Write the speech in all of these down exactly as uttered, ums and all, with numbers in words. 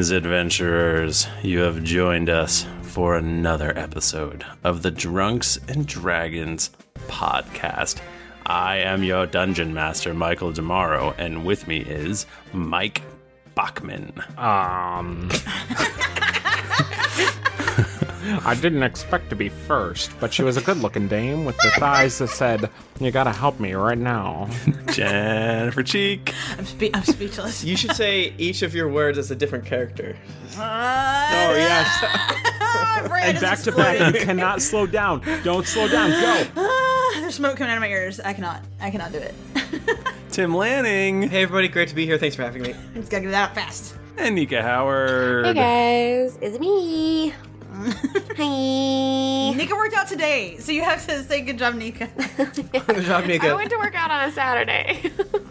Greetings, adventurers. You have joined us for another episode of the Drunks and Dragons podcast. I am your dungeon master, Michael Demaro, and with me is Mike Bachman. Um... I didn't expect to be first, but she was a good-looking dame with the thighs that said, "You gotta help me right now." Jennifer Cheek. I'm, spe- I'm speechless. You should say each of your words as a different character. Uh, Oh, yes. And back to back, you cannot slow down. Don't slow down, go. Ah, there's smoke coming out of my ears. I cannot. I cannot do it. Tim Lanning. Hey everybody, great to be here. Thanks for having me. I just gotta get it out fast. And Nika Howard. Hey guys, it's me. Hi. Nika worked out today, so you have to say good job, Nika. Good job, Nika. I went to work out on a Saturday.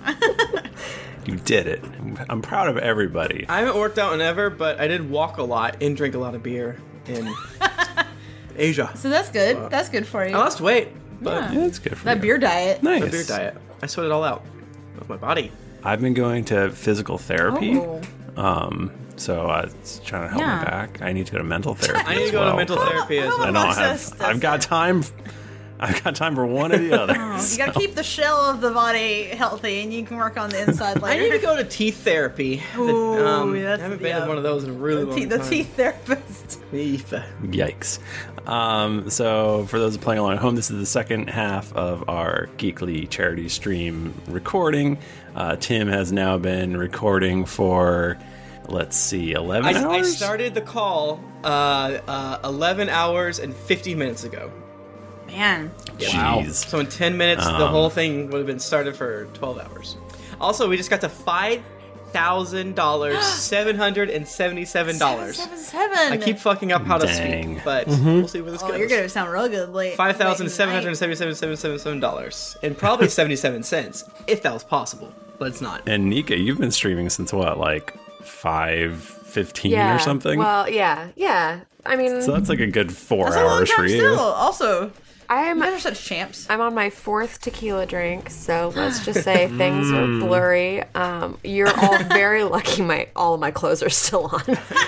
You did it. I'm proud of everybody. I haven't worked out in ever, but I did walk a lot and drink a lot of beer in Asia. So that's good. That's good for you. I lost weight, but Yeah. Yeah, that's good for That you. beer diet. Nice. the beer diet. I sweat it all out of my body. I've been going to physical therapy. Oh. Um, so I was trying to help Yeah. my back. I need to go to mental therapy. I need as to go well. to mental therapy as How well. I about don't have. Marxist I've got does time. I've got time for one or the other. Oh, you gotta keep the shell of the body healthy, and you can work on the inside I later. need to go to teeth therapy. The- Ooh, um, I that's- haven't been yeah. to one of those in a really the, long te- the time. teeth therapist. Teeth. Yikes. Um, so for those playing along at home, this is the second half of our Geekly charity stream recording. Uh, Tim has now been recording for, let's see, eleven I, I hours? started the call uh, uh, eleven hours and fifty minutes ago. Man. Jeez. So in ten minutes, the Um, whole thing would have been started for twelve hours. Also, we just got to five thousand dollars, seven hundred and seventy-seven dollars. Seven, seven, seven. I keep fucking up how to Dang. speak, but we'll see where this Oh, goes. you're gonna sound real good late. Five thousand late seven hundred tonight. seventy-seven seven seven seven dollars and probably seventy-seven cents, if that was possible, but it's not. And Nika, you've been streaming since what, like five fifteen yeah. or something? Well, yeah, yeah. I mean, so that's like a good four That's a long hours time for you. still. Also, I'm you guys are such champs. I'm on my fourth tequila drink, so let's just say things are blurry. Um, you're all very lucky. My all of my clothes are still on.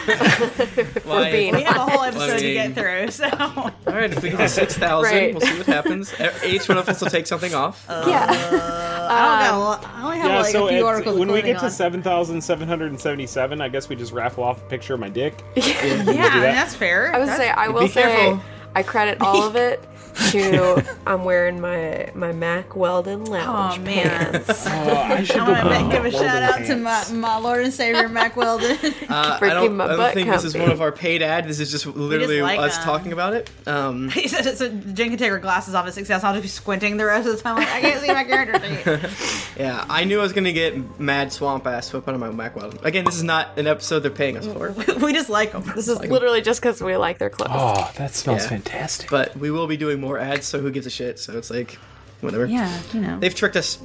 Why- being We have a whole I episode to mean- get through, so. All right, if we get to six thousand, Right. we'll see what happens. Each one of us will take something off. yeah. I don't got a lot. I only have Yeah, like so a few it's- articles. of when we clothing get to on. seven thousand seven hundred seventy-seven, I guess we just raffle off a picture of my dick. Yeah, I mean, that's fair. I was That's- say I will Be say careful. I credit all of it to I'm wearing my my Mac Weldon lounge Oh, man. pants. Oh, I should I go want to buy give a Weldon shout out to my, pants. my Lord and Savior, Mac Weldon. Uh, For I don't, keeping my I don't butt think this is comfy. one of our paid ads. This is just literally like us them. talking about it. Um, He said so Jen can take her glasses off at success. I'll just be squinting the rest of the time. Like, I can't see my character sheet. yeah, I knew I was going to get mad swamp ass put on my Mac Weldon. Again, this is not an episode they're paying us for, We just like them. This is literally just because we like their clothes. Oh, that smells Yeah. fantastic. but we will be doing more ads, so who gives a shit? So it's like, whatever. Yeah, you know. They've tricked us.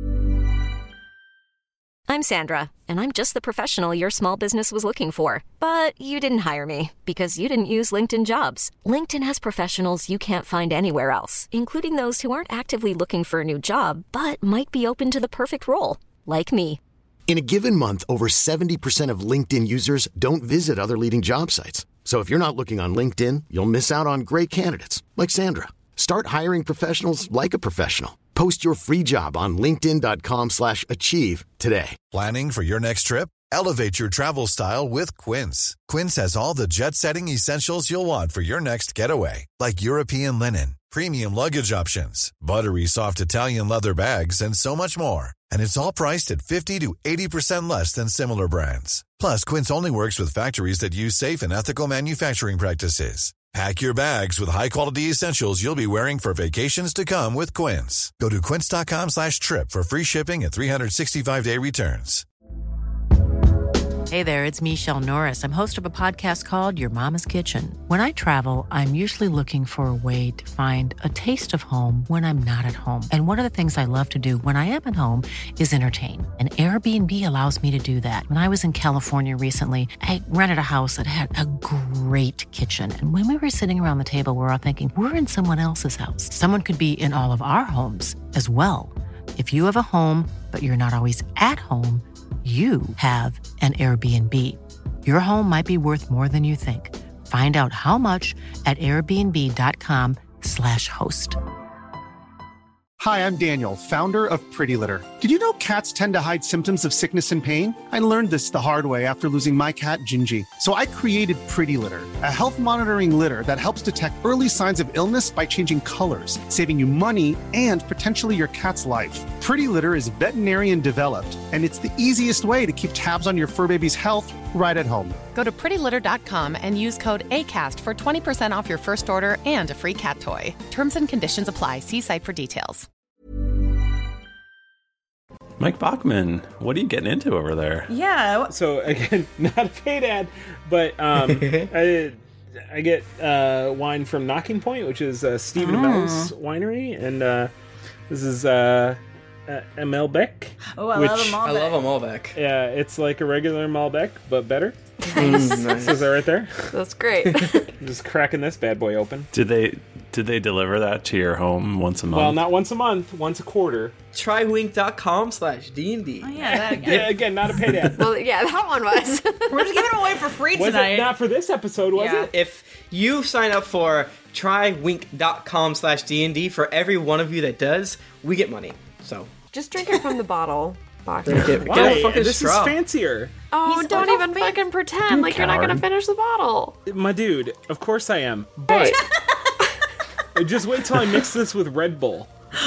I'm Sandra, and I'm just the professional your small business was looking for. But you didn't hire me because you didn't use LinkedIn Jobs. LinkedIn has professionals you can't find anywhere else, including those who aren't actively looking for a new job, but might be open to the perfect role, like me. In a given month, over seventy percent of LinkedIn users don't visit other leading job sites. So if you're not looking on LinkedIn, you'll miss out on great candidates like Sandra. Start hiring professionals like a professional. Post your free job on linkedin.com slash achieve today. Planning for your next trip? Elevate your travel style with Quince. Quince has all the jet-setting essentials you'll want for your next getaway, like European linen, premium luggage options, buttery soft Italian leather bags, and so much more. And it's all priced at fifty to eighty percent less than similar brands. Plus, Quince only works with factories that use safe and ethical manufacturing practices. Pack your bags with high-quality essentials you'll be wearing for vacations to come with Quince. Go to quince.com slash trip for free shipping and three sixty-five day returns. Hey there, it's Michelle Norris. I'm host of a podcast called Your Mama's Kitchen. When I travel, I'm usually looking for a way to find a taste of home when I'm not at home. And one of the things I love to do when I am at home is entertain. And Airbnb allows me to do that. When I was in California recently, I rented a house that had a great kitchen. And when we were sitting around the table, we were all thinking, we're in someone else's house. Someone could be in all of our homes as well. If you have a home, but you're not always at home, you have an Airbnb. Your home might be worth more than you think. Find out how much at airbnb.com slash host. Hi, I'm Daniel, founder of Pretty Litter. Did you know cats tend to hide symptoms of sickness and pain? I learned this the hard way after losing my cat, Gingy. So I created Pretty Litter, a health monitoring litter that helps detect early signs of illness by changing colors, saving you money and potentially your cat's life. Pretty Litter is veterinarian developed, and it's the easiest way to keep tabs on your fur baby's health right at home. Go to pretty litter dot com and use code ACAST for twenty percent off your first order and a free cat toy. Terms and conditions apply. See site for details. Mike Bachman, what are you getting into over there? Yeah. So again, not a paid ad, but um, I, I get uh, wine from Knocking Point, which is uh, Stephen Mm. Amell's winery, and uh, this is uh, uh, a Malbec. Oh, I which, love a Malbec. I love a Malbec. Yeah, it's like a regular Malbec, but better. Nice. This is that right there. That's great. I'm just cracking this bad boy open. Did they did they deliver that to your home once a month? Well, not once a month, once a quarter. Trywink.com slash D&D. Oh, yeah, that again. Yeah, again, not a paid ad. Well, yeah, that one was. We're just giving them away for free Was tonight. it not for this episode, was Yeah. it? If you sign up for trywink.com slash D&D, for every one of you that does, we get money. So Just drink it from the bottle. Bachman. Drink it. Why? Get a fucking This straw. is fancier. Oh, He's don't so even fan- fucking pretend like you're not coward. gonna finish the bottle. My dude, of course I am. But just wait till I mix this with Red Bull.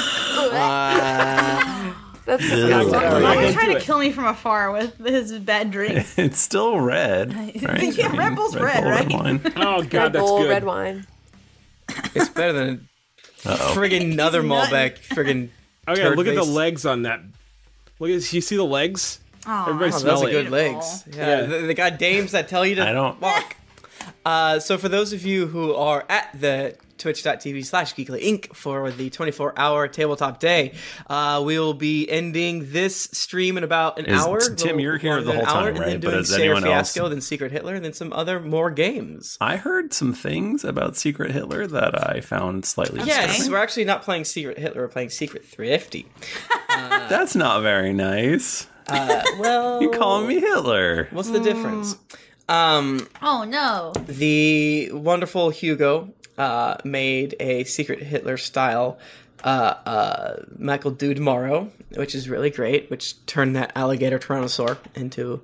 That's Ew. disgusting. All right, Mom I was can trying do to it. kill me from afar with his bad drinks. It's still red, right? Yeah, Red Bull's red, Bull, right? wine. Oh Red god, that's Bull, good. red wine. It's better than Uh-oh. friggin' another He's nutting. Malbec. Friggin' Oh yeah, turd look at the face. legs on that. Look at you see the legs? Aw. Everybody Oh, smell those are it. good legs. Yeah, Yeah. They, they got dames that tell you to I don't- walk. Uh, so for those of you who are at the twitch.tv slash geekly inc for the twenty-four hour tabletop day, uh, we will be ending this stream in about an Is- hour. Tim, little you're here more the than an whole hour, time, and right? then But doing is Sayer anyone else- Fiasco, then Secret Hitler, and then some other more games. I heard some things about Secret Hitler that I found slightly Yes, disturbing. we're actually not playing Secret Hitler, we're playing Secret Thrifty. That's not very nice. Uh, well, You calling me Hitler? what's the difference? Um, Oh, no. the wonderful Hugo uh, made a Secret Hitler style uh, uh, Michael Dude Morrow, which is really great, which turned that alligator tyrannosaur into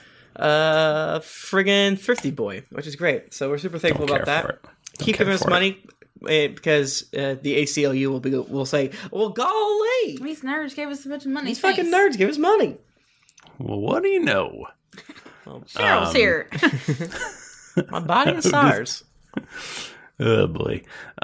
a friggin' thrifty boy, which is great. So we're super thankful Don't about care that. for it. Don't Keep care giving us for it. money eh, because uh, the A C L U will be will say, "Well, golly, These nerds gave us a bunch of money. these fucking Thanks. nerds give us money." Well, what do you know? Cheryl's Um, here. My body and stars. Oh boy.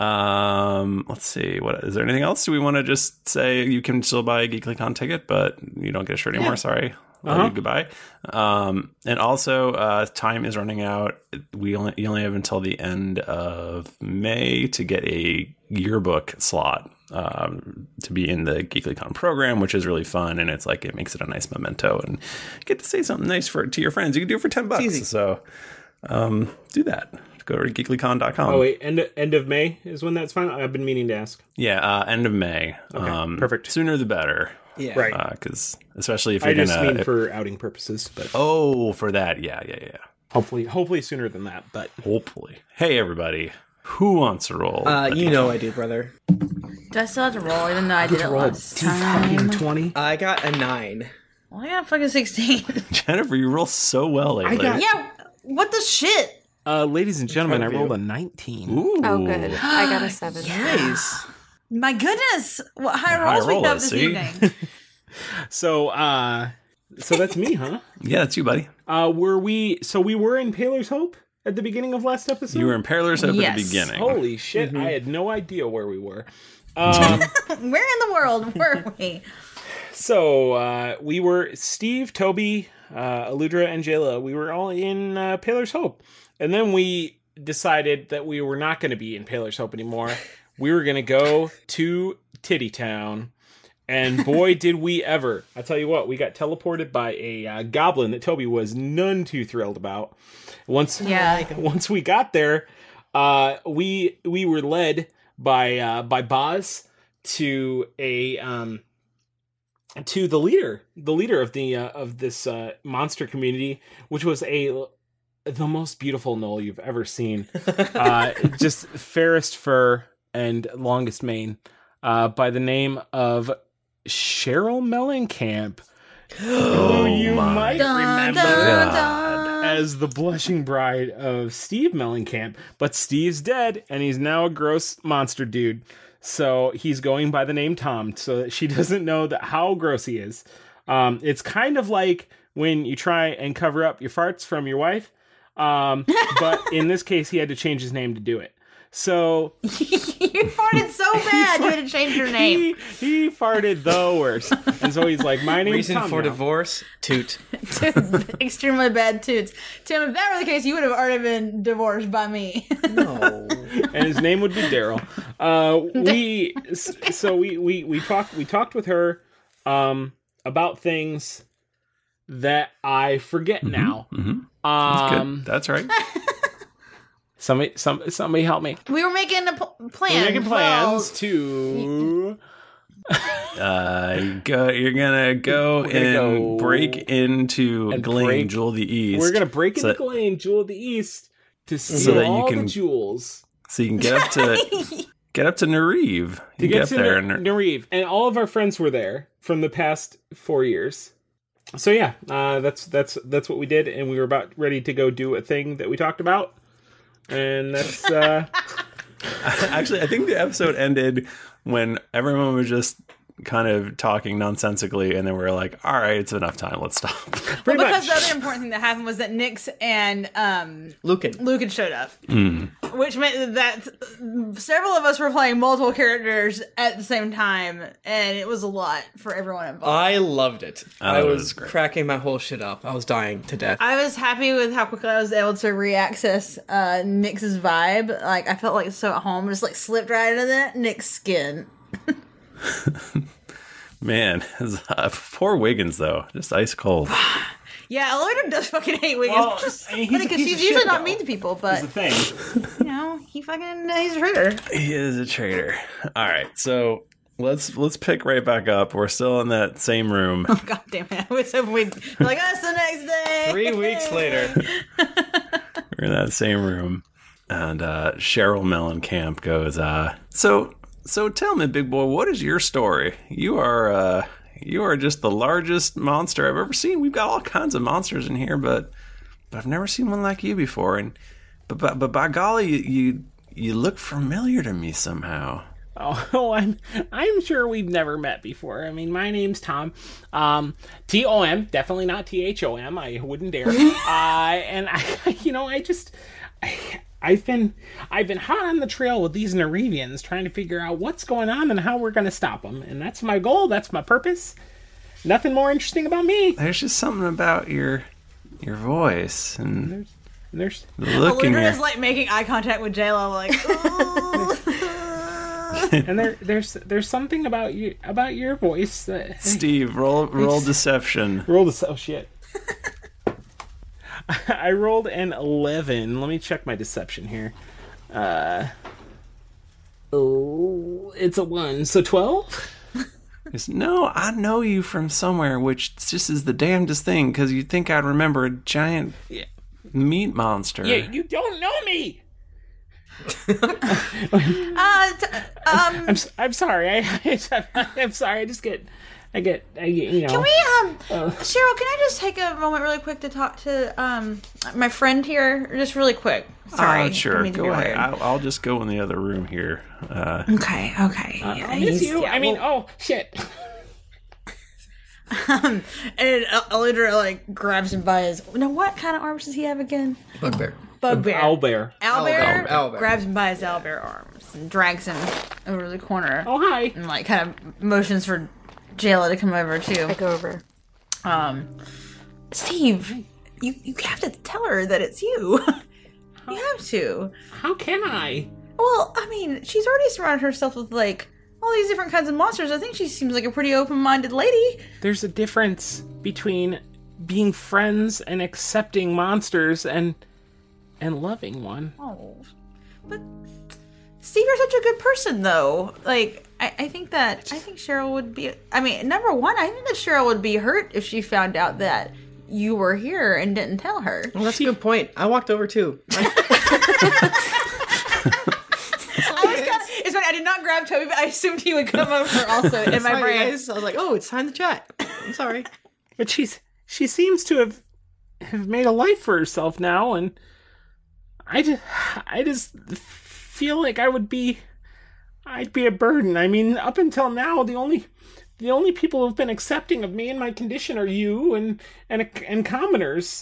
Um, let's see. What is there? Anything else? Do we want to just say you can still buy a GeeklyCon ticket, but you don't get a shirt anymore? Sorry. Love Uh-huh. you, goodbye. Um, and also, uh, time is running out. We only you only have until the end of May to get a yearbook slot um, to be in the GeeklyCon program, which is really fun, and it's like it makes it a nice memento, and you get to say something nice for to your friends. You can do it for ten bucks. easy. So um, do that. Go to geeklycon dot com. Oh wait, end end of May is when that's final. I've been meaning to ask. Yeah, uh, end of May. Okay, um, perfect. Sooner the better. Yeah. Right. Because especially if I you're just gonna. mean for outing purposes, but oh, for that. Yeah, yeah, yeah. hopefully, hopefully sooner than that. But Hopefully. Hey, everybody. Who wants to roll? Uh, you know I do, brother. Do I still have to roll, even though I did it last time? twenty. I got a nine. Well, I got fucking sixteen. Jennifer, you roll so well lately. got- Yeah, what the shit? Uh, ladies and gentlemen, I Proud of rolled you. a nineteen. Ooh. Oh, good. I got a seven. Nice. My goodness. What high High rolls we roller, have this see? evening. So, uh, so that's me, huh? Yeah, that's you, buddy. Uh, were we? So we were in Paler's Hope at the beginning of last episode. You were in Perilous Hope at Yes. the beginning. Holy shit! I had no idea where we were. Um, Where in the world were we? so uh, we were Steve, Toby, uh, Aludra, and Jayla. We were all in uh, Paler's Hope, and then we decided that we were not going to be in Paler's Hope anymore. We were going to go to Titty Town. And boy, did we ever. I tell you what, we got teleported by a uh, goblin that Toby was none too thrilled about. Once, Yeah. once we got there, uh, we we were led by uh, by Boz to a um, to the leader, the leader of the uh, of this uh, monster community, which was a the most beautiful knoll you've ever seen. Uh, just fairest fur and longest mane, uh, by the name of Cheryl Mellencamp, who you might Dun, remember dun, dun. as the blushing bride of Steve Mellencamp. But Steve's dead, and he's now a gross monster dude. So he's going by the name Tom, so that she doesn't know that how gross he is. Um, it's kind of like when you try and cover up your farts from your wife. Um, but in this case, he had to change his name to do it. So You farted so bad you had to change your name. He, he farted the worst. And so he's like, my name's Reason Tom for now. divorce, toot. Extremely bad toots. Tim, if that were the case, you would have already been divorced by me. No. And his name would be Daryl. Uh, we so we we we talked we talked with her um, about things that I forget Mm-hmm, now. mm-hmm. That's Um, good. That's right. somebody some somebody help me. We were making a pl- plan. We're making plans Well, to. Uh, go, you're gonna go We're gonna and go break into and Glen break- Jewel of the East. We're gonna break into so, Glane, Jewel of the East, to steal So that you all can- the jewels. so you can get up to get up to Nariv. To You get get up to there. Nar- and Nariv, and all of our friends were there from the past four years. So yeah, uh, that's that's that's what we did, and we were about ready to go do a thing that we talked about, and that's uh, Actually, I think the episode ended when everyone was just kind of talking nonsensically, and then we were like, "All right, it's enough time. Let's stop." Well, pretty because much. the other important thing that happened was that Nyx and um, Lucan. Lucan showed up, Mm. which meant that several of us were playing multiple characters at the same time, and it was a lot for everyone involved. I loved it. Oh, I it was was great. cracking my whole shit up. I was dying to death. I was happy with how quickly I was able to reaccess uh, Nyx's vibe. Like I felt like so at home, just like slipped right into that Nyx skin. Man, uh, poor Wiggins though, just ice cold. Yeah, Elodie does fucking hate Wiggins. Well, Just I mean, he's funny a because piece he's of usually shit, not though. mean to people, That's but the thing. you know, he fucking he's a traitor. He is a traitor. All right, so let's let's pick right back up. We're still in that same room. Oh god damn it! I was hoping we'd be like, that's the next day. Three weeks later. We're in that same room, and uh, Cheryl Mellencamp goes, uh, "So, so tell me, big boy, what is your story? You are, uh, you are just the largest monster I've ever seen. We've got all kinds of monsters in here, but, but I've never seen one like you before. And, but, but, but by golly, you, you, you look familiar to me somehow." Oh, I'm I'm sure we've never met before. I mean, my name's Tom. Um, T O M, definitely not T H O M. I wouldn't dare. uh, and I, you know, I just, I, I've been, I've been hot on the trail with these Narivians, trying to figure out what's going on and how we're going to stop them. And that's my goal. That's my purpose. Nothing more interesting about me. There's just something about your, your voice and There's, there's. the look in Eludra your. is like making eye contact with J-Lo, like, ooh. And there, there's, there's something about you, about your voice that. Steve, roll, roll deception. Roll this. Oh shit. I rolled an eleven. Let me check my deception here. Uh, oh, it's a one. So twelve? Goes, no, I know you from somewhere, which just is the damnedest thing, because you'd think I'd remember a giant Yeah. meat monster. Yeah, you don't know me. uh, t- um, I'm s- I'm sorry. I, I I'm sorry. I just get I get I get you know. Can we, um, Cheryl, can I just take a moment really quick to talk to, um, my friend here? Just really quick. Sorry. Uh, sure. Didn't mean to Go be ahead. weird. I'll, I'll just go in the other room here. Uh, Okay, okay. Uh, Yeah, I'll miss he's- you. yeah, I mean, well- oh shit. Um, and Eludra, like, grabs him by his... Now, what kind of arms does he have again? Bugbear. Bugbear. Owlbear. Owlbear, Owlbear. Owlbear. grabs him by his owlbear arms and drags him over the corner. Oh hi. And, like, kind of motions for Jayla to come over, too. I go over. Um, Steve, you, you have to tell her that it's you. You have to. How can I? Well, I mean, she's already surrounded herself with, like, all these different kinds of monsters. I think she seems like a pretty open-minded lady. There's a difference between being friends and accepting monsters and and loving one. Oh, but Steve, you're such a good person, though. Like, I, I think that I think Cheryl would be. I mean, number one, I think that Cheryl would be hurt if she found out that you were here and didn't tell her. Well, that's a good point. I walked over too. I was kinda, it's funny, I did not grab Toby, but I assumed he would come over also in my Sorry, brain. guys. I was like, oh, it's time to chat. I'm sorry. But she's she seems to have have made a life for herself now, and I just I just feel like I would be I'd be a burden. I mean, up until now, the only the only people who've been accepting of me and my condition are you and and and commoners.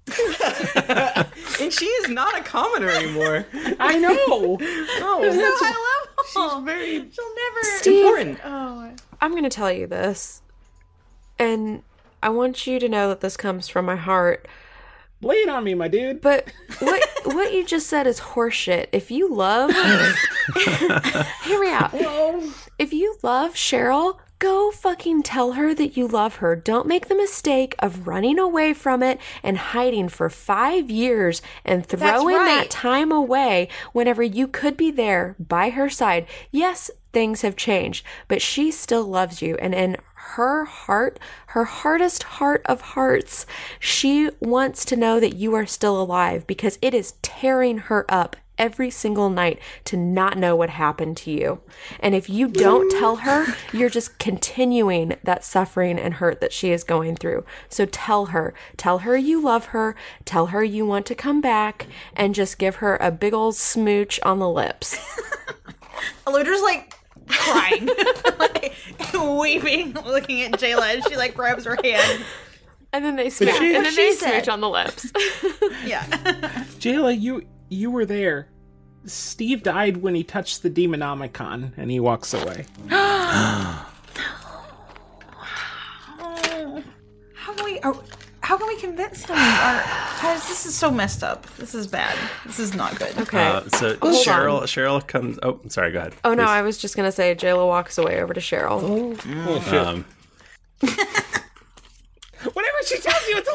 And she is not a commoner anymore. I know. No, There's no that's high level. she's very She'll never. Steve, important. Oh. I'm going to tell you this, and I want you to know that this comes from my heart. Lay it on me, my dude. But what what you just said is horseshit. If you love, hear me out. If you love Cheryl, go fucking tell her that you love her. Don't make the mistake of running away from it and hiding for five years and throwing right. that time away whenever you could be there by her side. Yes, things have changed, but she still loves you. And in her heart, her hardest heart of hearts, she wants to know that you are still alive, because it is tearing her up every single night to not know what happened to you. And if you don't tell her, you're just continuing that suffering and hurt that she is going through. So tell her, tell her you love her, tell her you want to come back, and just give her a big old smooch on the lips. Eludra's like crying, like weeping, looking at Jayla, and she like grabs her hand. And then they smooch, she- and then she they said- smooch on the lips. Yeah. Jayla, you you were there. Steve died when he touched the Demonomicon, and he walks away. How can we? Are, how can we convince him? Or, guys, this is so messed up. This is bad. This is not good. Okay. Uh, so Hold Cheryl, on. Cheryl comes. Oh, sorry. Go ahead. Oh no, please. I was just gonna say Jayla walks away over to Cheryl. Oh, shit. Um, Whatever she tells you,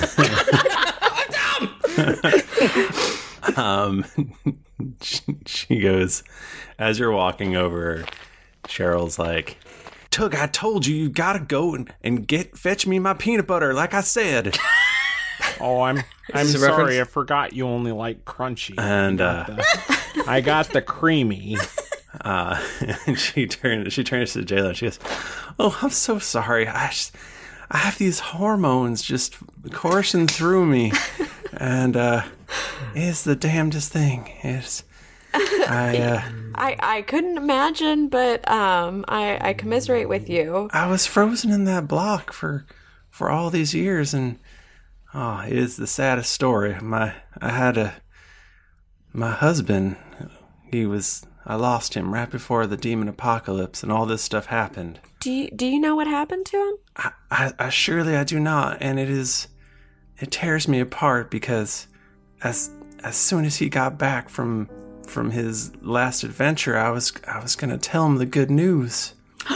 it's a lie. um, she, she goes, as you're walking over, Cheryl's like, Tug, I told you, you gotta go and, and get fetch me my peanut butter, like I said. Oh, I'm I'm Is this a sorry. reference? I forgot you only like crunchy. And uh, I got the creamy. uh, and she turns she turns to Jayla and she goes, "Oh, I'm so sorry. I just, I have these hormones just coursing through me, and uh, it's the damnedest thing. It's I uh, I, I couldn't imagine, but um, I, I commiserate with you. I was frozen in that block for for all these years, and oh, it is the saddest story. My I had a my husband. He was I lost him right before the demon apocalypse, and all this stuff happened. Do you, do you know what happened to him? I, I, I surely I do not, and it is it tears me apart because as as soon as he got back from from his last adventure, I was I was gonna tell him the good news.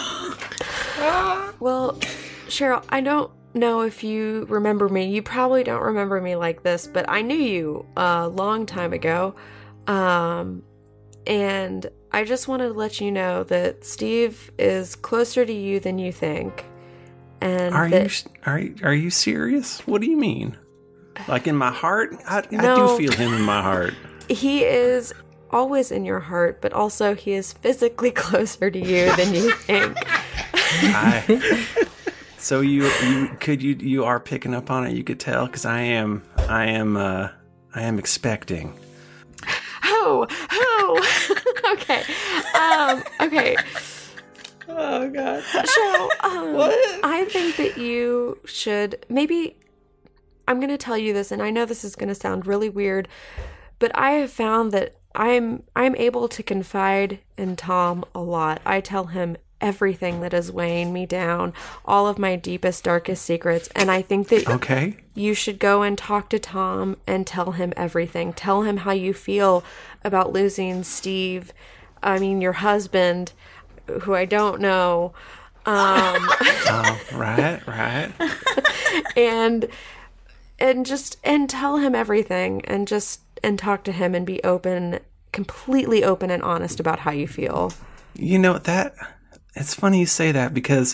Well, Cheryl, I don't know if you remember me. You probably don't remember me like this, but I knew you a long time ago. Um, and I just wanted to let you know that Steve is closer to you than you think. And Are that, you are you, are you serious? What do you mean? Like in my heart? I, I No. do feel him in my heart. He is always in your heart, but also he is physically closer to you than you think. I, so you you could you you are picking up on it. You could tell because I am I am uh, I am expecting. Oh, oh, okay, um, okay. Oh god. So, um, What? I think that you should maybe. I'm going to tell you this, and I know this is going to sound really weird, but I have found that I'm I'm able to confide in Tom a lot. I tell him everything that is weighing me down, all of my deepest, darkest secrets, and I think that Okay. you should go and talk to Tom and tell him everything. Tell him how you feel about losing Steve. I mean, your husband, who I don't know. Um, Oh, right, right. and and just and tell him everything and just and talk to him and be open, completely open and honest about how you feel. You know that it's funny you say that because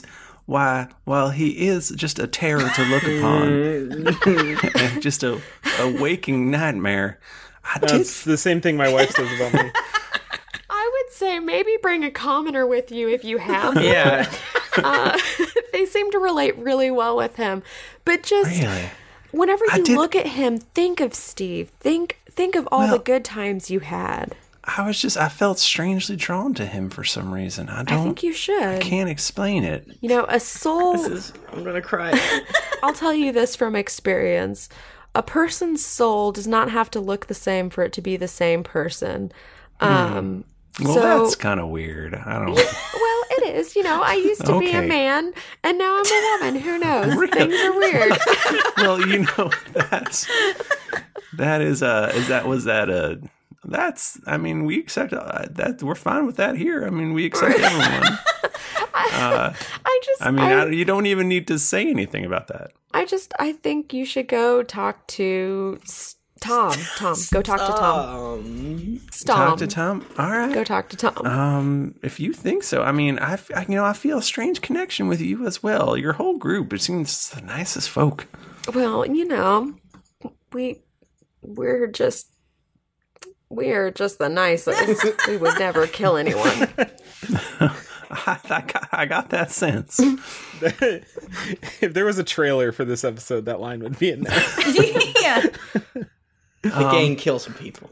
why, while he is just a terror to look upon, and just a, a waking nightmare, I did... That's the same thing my wife says about me. I would say maybe bring a commoner with you if you have one. Yeah. Uh, they seem to relate really well with him. But just Really? whenever I you did- look at him, think of Steve. Think think of all Well- the good times you had. I was just, I felt strangely drawn to him for some reason. I I don't, think you should. I can't explain it. You know, a soul... This is, I'm gonna cry. I'll tell you this from experience. A person's soul does not have to look the same for it to be the same person. Um, Well, so, that's kind of weird. I don't. well, it is. You know, I used to be a Okay. man, and now I'm a woman. Who knows? Things are weird. Well, you know, that's that is uh is that was that uh that's I mean we accept uh, that we're fine with that here. I mean we accept everyone. Uh, I just, I mean I, I, you don't even need to say anything about that. I just, I think you should go talk to S- Tom. Tom, go talk to Tom. Um, Tom. Talk to Tom. All right. Go talk to Tom. Um, if you think so, I mean, I, f- I- you know, I feel a strange connection with you as well. Your whole group, it seems the nicest folk. Well, you know, we, we're just, we're just the nicest. We would never kill anyone. I, I, got, I got that sense. If there was a trailer for this episode, that line would be in there. Yeah. the Um, gang kills some people.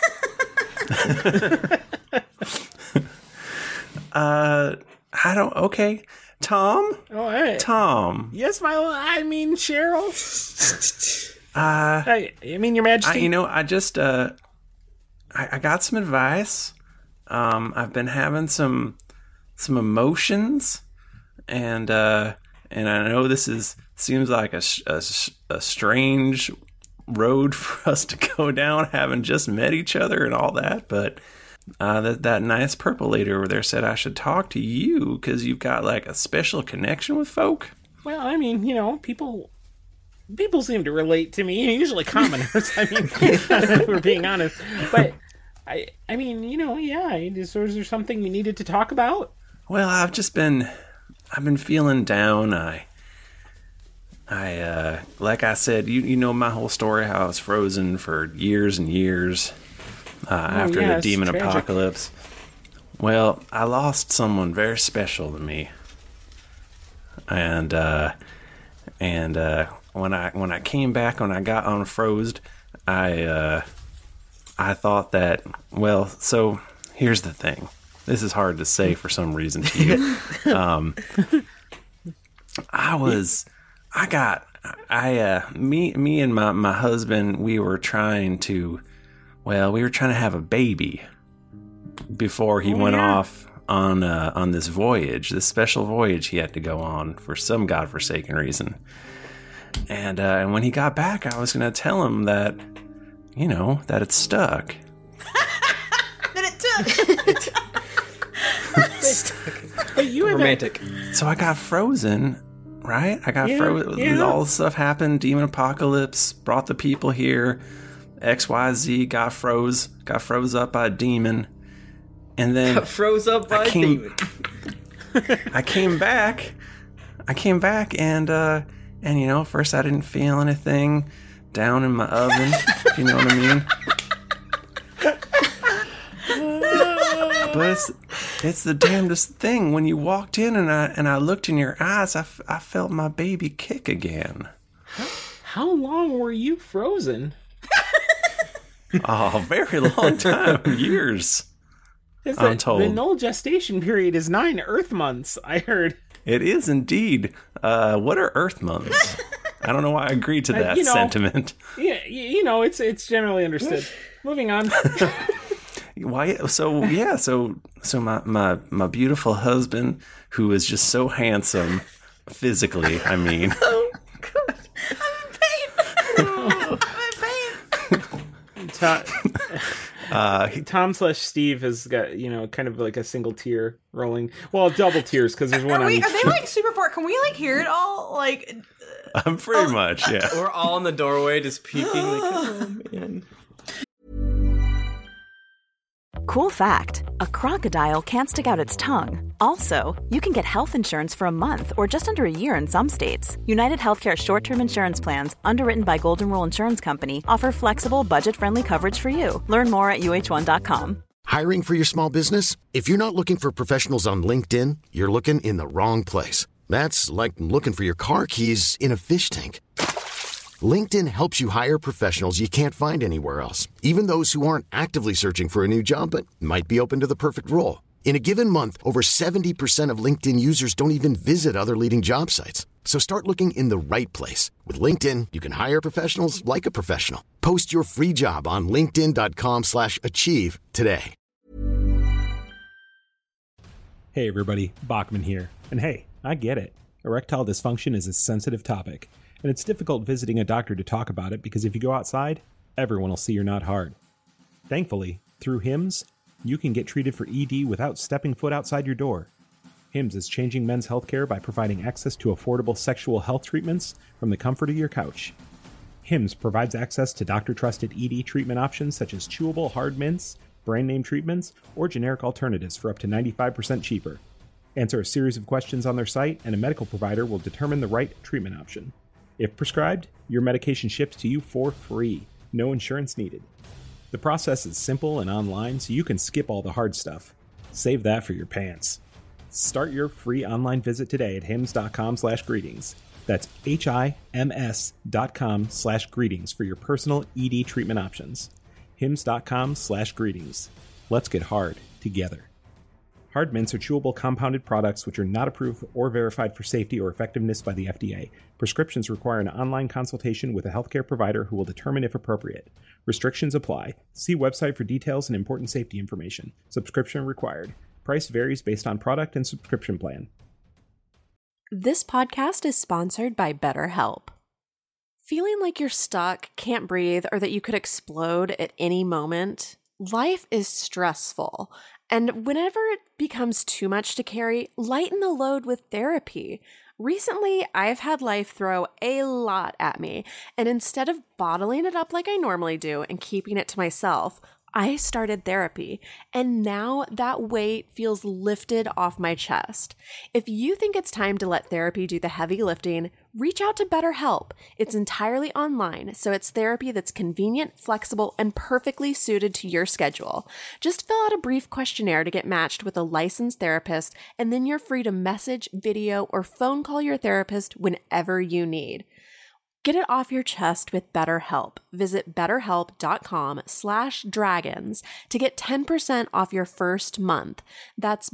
uh, I don't. Okay, Tom. Oh, hey. Tom. Yes, my. I mean, Cheryl. Uh, I, I mean, Your I, Majesty. you know, I just uh, I, I got some advice. Um, I've been having some some emotions, and uh, and I know this is seems like a, a, a strange road for us to go down, having just met each other and all that, but uh, that that nice purple lady over there said I should talk to you because you've got like a special connection with folk. Well, I mean, you know, people people seem to relate to me. Usually commoners. I mean, if we're being honest. But I, I mean, you know, yeah. Is, was there something you needed to talk about? Well, I've just been, I've been feeling down. I, I, uh, like I said, you you know my whole story, how I was frozen for years and years uh, after yeah, the it's demon tragic. apocalypse. Well, I lost someone very special to me, and uh, and uh, when I when I came back, when I got unfrozed, I uh, I thought that, well, so here's the thing. This is hard to say for some reason to you. Um, I was, I got, I, uh, me, me and my, my husband, we were trying to, well, we were trying to have a baby before he Oh, went yeah. off on, uh, on this voyage, this special voyage he had to go on for some godforsaken reason. And, uh, and when he got back, I was going to tell him that, you know, that it stuck. That it took. But you have Romantic. So I got frozen, right? I got Yeah, frozen. yeah. All this stuff happened. Demon apocalypse brought the people here. X Y Z got froze, got froze up by a demon, and then Froze up by I a came, demon. I came back. I came back, and uh, and you know, first I didn't feel anything down in my oven. You know what I mean? But it's it's the damnedest thing. When you walked in and I and I looked in your eyes, I, f- I felt my baby kick again. How long were you frozen? Oh, very long time, years. Is I'm that told. the null gestation period is nine Earth months. I heard. It is indeed. Uh, what are Earth months? I don't know why I agreed to Uh, that you know- sentiment. Yeah, y- you know, it's it's generally understood. Moving on. Why? So yeah, so so my my my beautiful husband, who is just so handsome, physically. I mean. Oh, God. I'm in pain. I'm in pain. Tom, Uh, Tom slash Steve has got, you know, kind of like a single tear rolling. Well, double tears because there's one Are, on we, each are they cheek. like super far? Can we like hear it all? Like, I'm pretty much, yeah. We're all in the doorway just peeking. Like, oh, man. Cool fact, a crocodile can't stick out its tongue. Also, you can get health insurance for a month or just under a year in some states. United Healthcare short-term insurance plans, underwritten by Golden Rule Insurance Company, offer flexible, budget-friendly coverage for you. Learn more at U H one dot com. Hiring for your small business? If you're not looking for professionals on LinkedIn, you're looking in the wrong place. That's like looking for your car keys in a fish tank. LinkedIn helps you hire professionals you can't find anywhere else, even those who aren't actively searching for a new job but might be open to the perfect role. In a given month, over seventy percent of LinkedIn users don't even visit other leading job sites. So start looking in the right place. With LinkedIn, you can hire professionals like a professional. Post your free job on linkedin dot com slash achieve today. Hey everybody, Bachman here. And hey, I get it. Erectile dysfunction is a sensitive topic. And it's difficult visiting a doctor to talk about it because if you go outside, everyone will see you're not hard. Thankfully, through HIMS, you can get treated for E D without stepping foot outside your door. HIMS is changing men's healthcare by providing access to affordable sexual health treatments from the comfort of your couch. HIMS provides access to doctor-trusted E D treatment options such as chewable hard mints, brand name treatments, or generic alternatives for up to ninety-five percent cheaper. Answer a series of questions on their site, and a medical provider will determine the right treatment option. If prescribed, your medication ships to you for free, no insurance needed. The process is simple and online, so you can skip all the hard stuff. Save that for your pants. Start your free online visit today at hims dot com slash greetings. That's H-I-M-S dot com slash greetings for your personal E D treatment options. hims dot com slash greetings. Let's get hard together. Hard mints are chewable compounded products which are not approved or verified for safety or effectiveness by the F D A. Prescriptions require an online consultation with a healthcare provider who will determine if appropriate. Restrictions apply. See website for details and important safety information. Subscription required. Price varies based on product and subscription plan. This podcast is sponsored by BetterHelp. Feeling like you're stuck, can't breathe, or that you could explode at any moment? Life is stressful. And whenever it becomes too much to carry, lighten the load with therapy. Recently, I've had life throw a lot at me, and instead of bottling it up like I normally do and keeping it to myself, I started therapy, and now that weight feels lifted off my chest. If you think it's time to let therapy do the heavy lifting, reach out to BetterHelp. It's entirely online, so it's therapy that's convenient, flexible, and perfectly suited to your schedule. Just fill out a brief questionnaire to get matched with a licensed therapist, and then you're free to message, video, or phone call your therapist whenever you need. Get it off your chest with BetterHelp. Visit betterhelp.com slash dragons to get ten percent off your first month. That's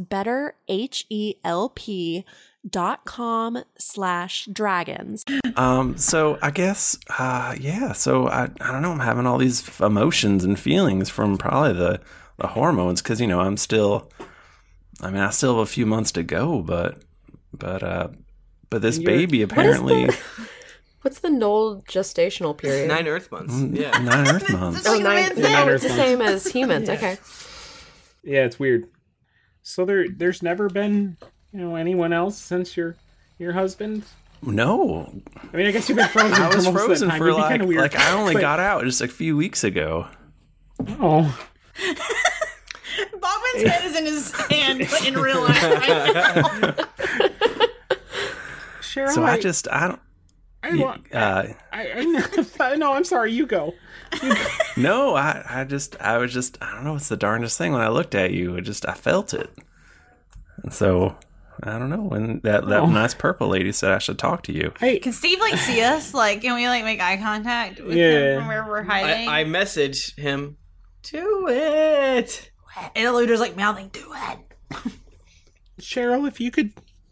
betterhelp.com slash dragons. Um, so I guess, uh, yeah, so I, I don't know, I'm having all these emotions and feelings from probably the, the hormones, because, you know, I'm still, I mean, I still have a few months to go, but, but, uh, but this You're, baby apparently... What's the null gestational period? Nine Earth months. Yeah. Nine Earth months. Oh, nine, Yeah, nine it's Earth the months. same as humans. Yeah. Okay. Yeah, it's weird. So there, there's never been, you know, anyone else since your your husband. No. I mean, I guess you've been frozen. I was for most frozen of the time. for It'd be like, kinda weird. like I only But- got out just a few weeks ago. Oh. Bachman's head is in his hand, but in real life right now. Cheryl, So I I just, I don't, I, want, uh, I, I, I, no, I'm sorry. You go. You go. no, I, I just, I was just, I don't know, it's the darndest thing when I looked at you, it just, I felt it. And so, I don't know, when that, that Oh. nice purple lady said I should talk to you. Hey, Can Steve like see us? Like, can we like make eye contact with Yeah. him from where we're hiding? I, I message him, do it. and Eluder's like mouthing, "Do it." Cheryl, if you could,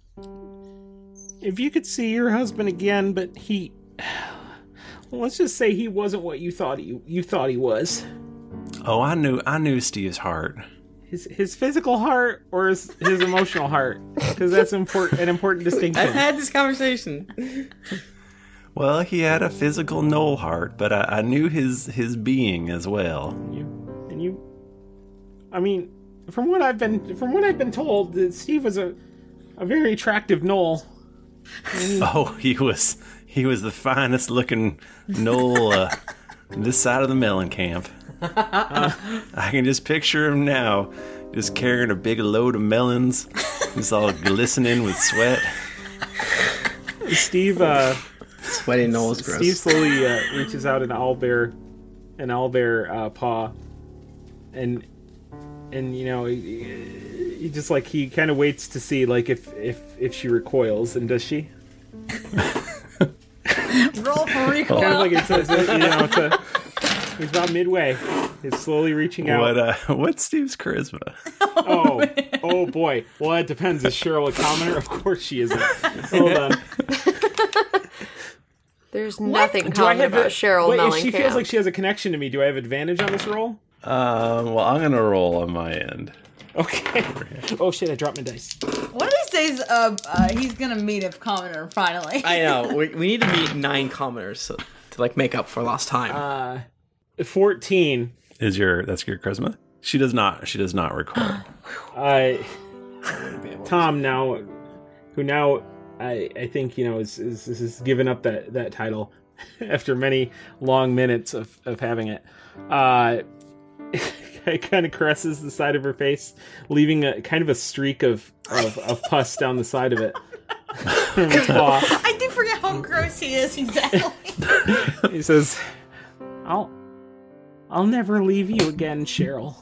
if you could see your husband again, but he, let's just say he wasn't what you thought he you thought he was. Oh, I knew, I knew Steve's heart. His his physical heart or his, his emotional heart, because that's important an important distinction. I've had this conversation. Well, he had a physical knoll heart, but I, I knew his, his being as well. You, and you, I mean, from what I've been from what I've been told, that Steve was a a very attractive knoll. Oh, he was, he was the finest looking knoll, uh, this side of the melon camp. Uh, I can just picture him now, just carrying a big load of melons. He's all glistening with sweat. Steve, uh, sweaty nose, gross. Steve slowly uh, reaches out an owlbear, an owlbear uh, paw, and and you know he, he just like he kind of waits to see like if if if she recoils, and does she? Roll for recoil. Kind of like it says, you know, it's a, he's about midway. He's slowly reaching out. What uh, what's Steve's charisma? Oh, oh boy. Well, it depends. Is Cheryl a commoner? Of course she isn't. Hold on. There's nothing Do I common have about a- Cheryl Wait, if Mellencamp. she feels like she has a connection to me, do I have advantage on this roll? Um, well, I'm gonna roll on my end. Okay. Oh shit! I dropped my dice. One of these days, uh, uh, he's gonna meet a commoner finally. I know. We, we need to meet nine commoners so, to like make up for lost time. Uh, fourteen. Is your that's your charisma? She does not. She does not record. Uh, Tom now, who now I I think you know is is is given up that that title after many long minutes of of having it. Uh, it kind of caresses the side of her face, leaving a kind of a streak of of, of pus down the side of it. From his paw. I do forget how gross he is. Exactly. He says, "I'll I'll never leave you again, Cheryl."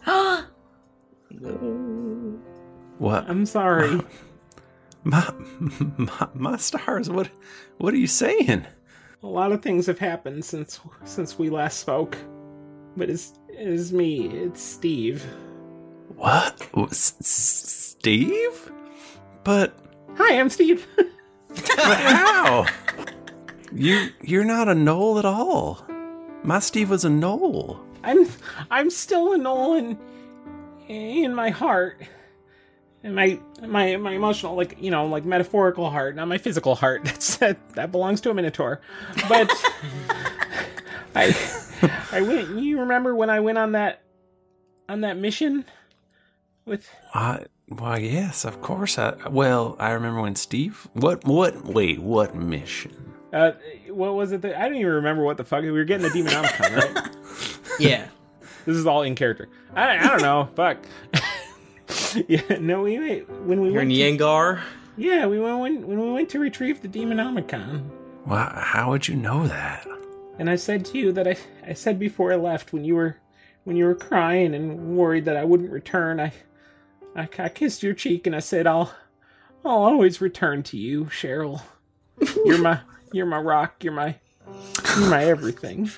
What? I'm sorry. My, my my stars. What what are you saying? A lot of things have happened since since we last spoke, but it's it's me. It's Steve. What? S- S- Steve? But Hi, I'm Steve. but how? You you're not a Knoll at all. My Steve was a Knoll. I'm I'm still a Nolan in my heart, in my my my emotional, like you know, like metaphorical heart, not my physical heart. That's that that belongs to a Minotaur. But I I went. You remember when I went on that on that mission with? I, well, yes, of course. I well, I remember when Steve. What? What? Wait, what mission? Uh, what was it? That, I don't even remember what the fuck we were getting the Demonomicon, right? Yeah. This is all in character. I, I don't know. Fuck. Yeah. No, we went when we You're in went to- Yengar. Yeah, we went when, when we went to retrieve the Demonomicon. Well, how would you know that? And I said to you that I I said before I left when you were when you were crying and worried that I wouldn't return. I I, I kissed your cheek and I said I'll I'll always return to you, Cheryl. You're my you're my rock. You're my you're my everything.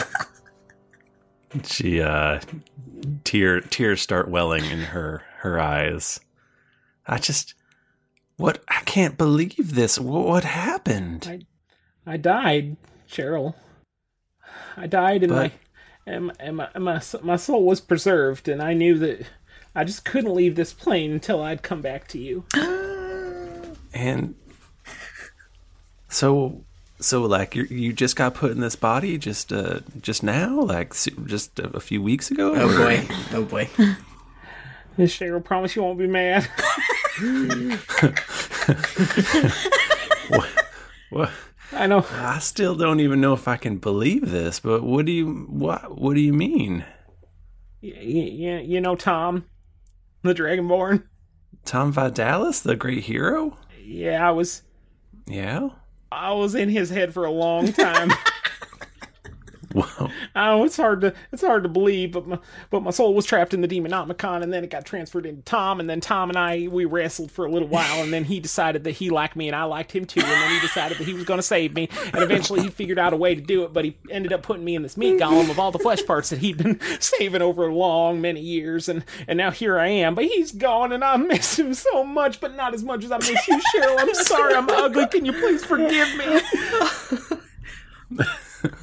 She uh, tear tears start welling in her her eyes. I just what I can't believe this. What, what happened? I I died, Cheryl. I died, and But- my and, my, and my my my soul was preserved, and I knew that I just couldn't leave this plane until I'd come back to you. And so so like you you just got put in this body just uh just now, like s- just a, a few weeks ago. Oh or- boy. Oh boy. And Cheryl, promise you won't be mad. What? What? I know. I still don't even know if I can believe this, but what do you what what do you mean? You, you, you know Tom, the Dragonborn? Tom Vidalis, the great hero? Yeah, I was Yeah. I was in his head for a long time. Wow. I know it's hard to it's hard to believe, but my but my soul was trapped in the Demonomicon, and then it got transferred into Tom, and then Tom and I we wrestled for a little while, and then he decided that he liked me and I liked him too, and then he decided that he was going to save me, and eventually he figured out a way to do it, but he ended up putting me in this meat golem of all the flesh parts that he'd been saving over long many years, and and now here I am, but he's gone, and I miss him so much, but not as much as I miss you, Cheryl. I'm sorry, I'm ugly. Can you please forgive me?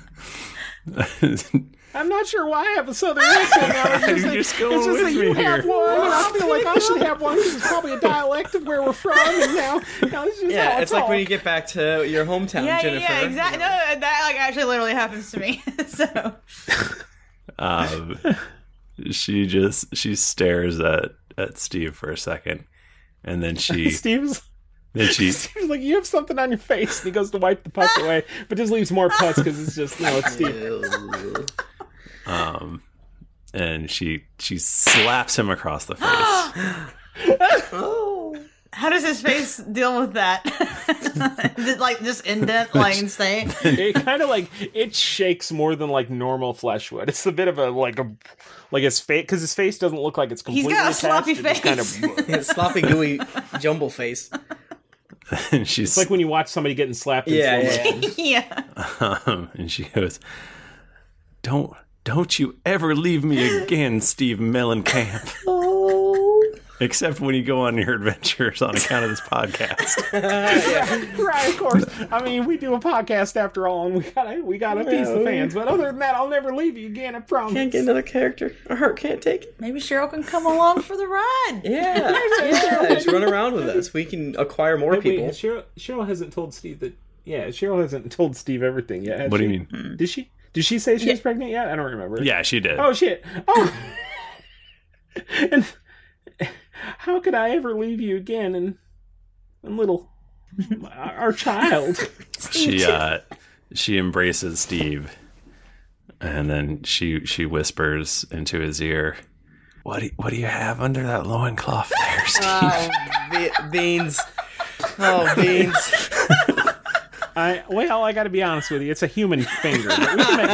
I'm not sure why I have a southern accent now. It's just, You're that- just going it's just with that you me have here. one, and I feel like I should have one because it's probably a dialect of where we're from, and now, now it's just how Yeah, I it's like when talk. you get back to your hometown, yeah, yeah, Jennifer. yeah, exactly. No, that like actually literally happens to me. So Um, she just she stares at at Steve for a second, and then she Steve's, then she Steve's like, you have something on your face, and he goes to wipe the pus away, but just leaves more pus because it's just, you know, it's Steve. um and she she slaps him across the face. Oh. How does his face deal with that? Is it like just indent, like and stay? It kind of like it shakes more than like normal flesh would. It's a bit of a like a like his face because his face doesn't look like it's completely. He's got a attached. sloppy It face. just Kind of, Yeah, sloppy, gooey, jumble face. And she's it's like when you watch somebody getting slapped. In Yeah, slow yeah. motion. Yeah. um, and she goes, "Don't don't you ever leave me again, Steve Mellencamp." Except when you go on your adventures on account of this podcast. Right, of course. I mean, we do a podcast after all, and we gotta we gotta appease the fans. But other than that, I'll never leave you again. I promise. Can't get another character. Our heart can't take it. Maybe Cheryl can come along for the ride. Yeah, yeah. Just run around with us. We can acquire more Wait, wait, people. Cheryl, Cheryl hasn't told Steve that. Yeah, Cheryl hasn't told Steve everything yet. has What do she? you mean? Did she? Did she say she was pregnant yet? I don't remember. Yeah, she did. Oh shit! Oh, and how could I ever leave you again? And and little our child. She uh, she embraces Steve, and then she she whispers into his ear, "What do you, what do you have under that loincloth there, Steve?" Oh, be- beans. Oh, beans. I well, I got to be honest with you. It's a human finger, but we can make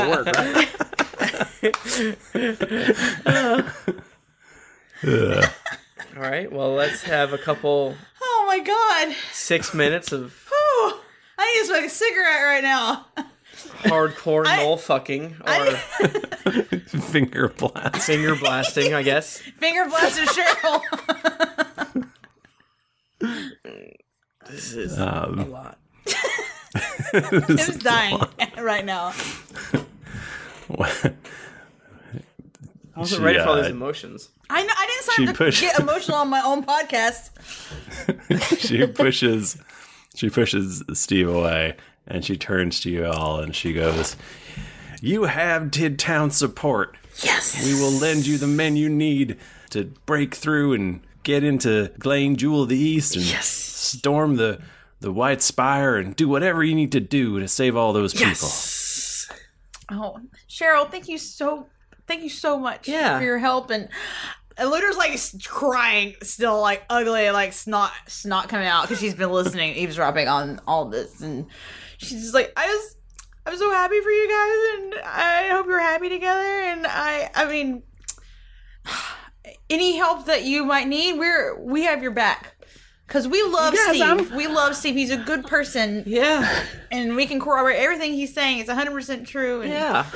it work, right? Ugh. All right, well, let's have a couple Oh my god. six minutes of Whew. I need to smoke a cigarette right now. hardcore null fucking or Finger blast. finger blasting, I guess. Finger blasted Cheryl. This is Um, a lot. Tim's dying right now. I wasn't She, ready for all uh, these emotions. I know, I didn't She sign up to pushed- get emotional on my own podcast. she pushes she pushes Steve away, and she turns to you all and she goes, "You have Tidtown support. Yes. We will lend you the men you need to break through and get into Glane Jewel of the East and Yes. storm the the White Spire and do whatever you need to do to save all those people." Yes. Oh, Cheryl, thank you so, thank you so much Yeah. for your help. And Luder's like crying, still like ugly, like snot, snot coming out because she's been listening, eavesdropping on all this, and she's just like, I was, I'm so happy for you guys, and I hope you're happy together. And I, I mean, any help that you might need, we're we have your back. Because we love Yes, Steve. I'm- We love Steve. He's a good person. Yeah. And we can corroborate everything he's saying. It's one hundred percent true. And Yeah.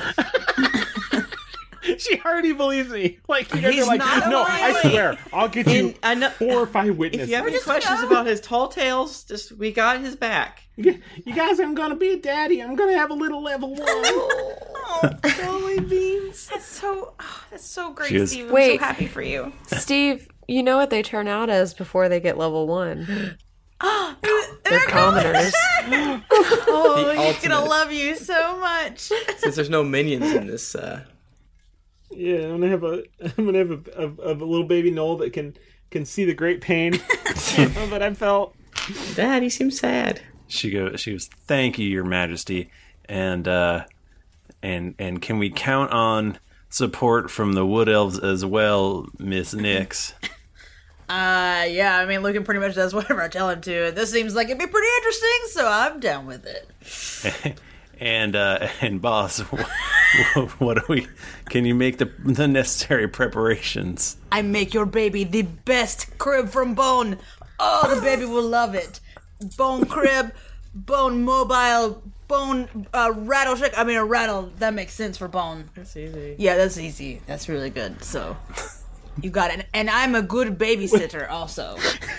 She already believes me. Like you guys He's are like, not no, lying. I swear, I'll get you And I know, four or five witnesses. if you have any just questions go. about his tall tales, just we got his back. You guys, I'm gonna be a daddy. I'm gonna have a little level one. Oh, golly beans. That's so, oh, that's so great, She is- Steve. I'm Wait. so happy for you. Steve, you know what they turn out as before they get level one. They're They're commoners. Oh, The he's gonna ultimate. love you so much. Since there's no minions in this, uh, Yeah, I'm gonna have a, I'm gonna have a, a, a little baby Noel that can can see the great pain that I felt. Dad, he seems sad. She goes, she goes, "Thank you, Your Majesty, and uh, and and can we count on support from the Wood Elves as well, Miss Nix?" Uh, yeah, I mean, Lucan pretty much does whatever I tell him to. And this seems like it'd be pretty interesting, so I'm down with it. And uh, and boss, what do we? Can you make the the necessary preparations? I make your baby the best crib from Bone. Oh, the baby will love it. Bone crib, Bone mobile, Bone uh, rattle shake. I mean, a rattle. That makes sense for Bone. That's easy. Yeah, that's easy. That's really good. So, you got it. And I'm a good babysitter also.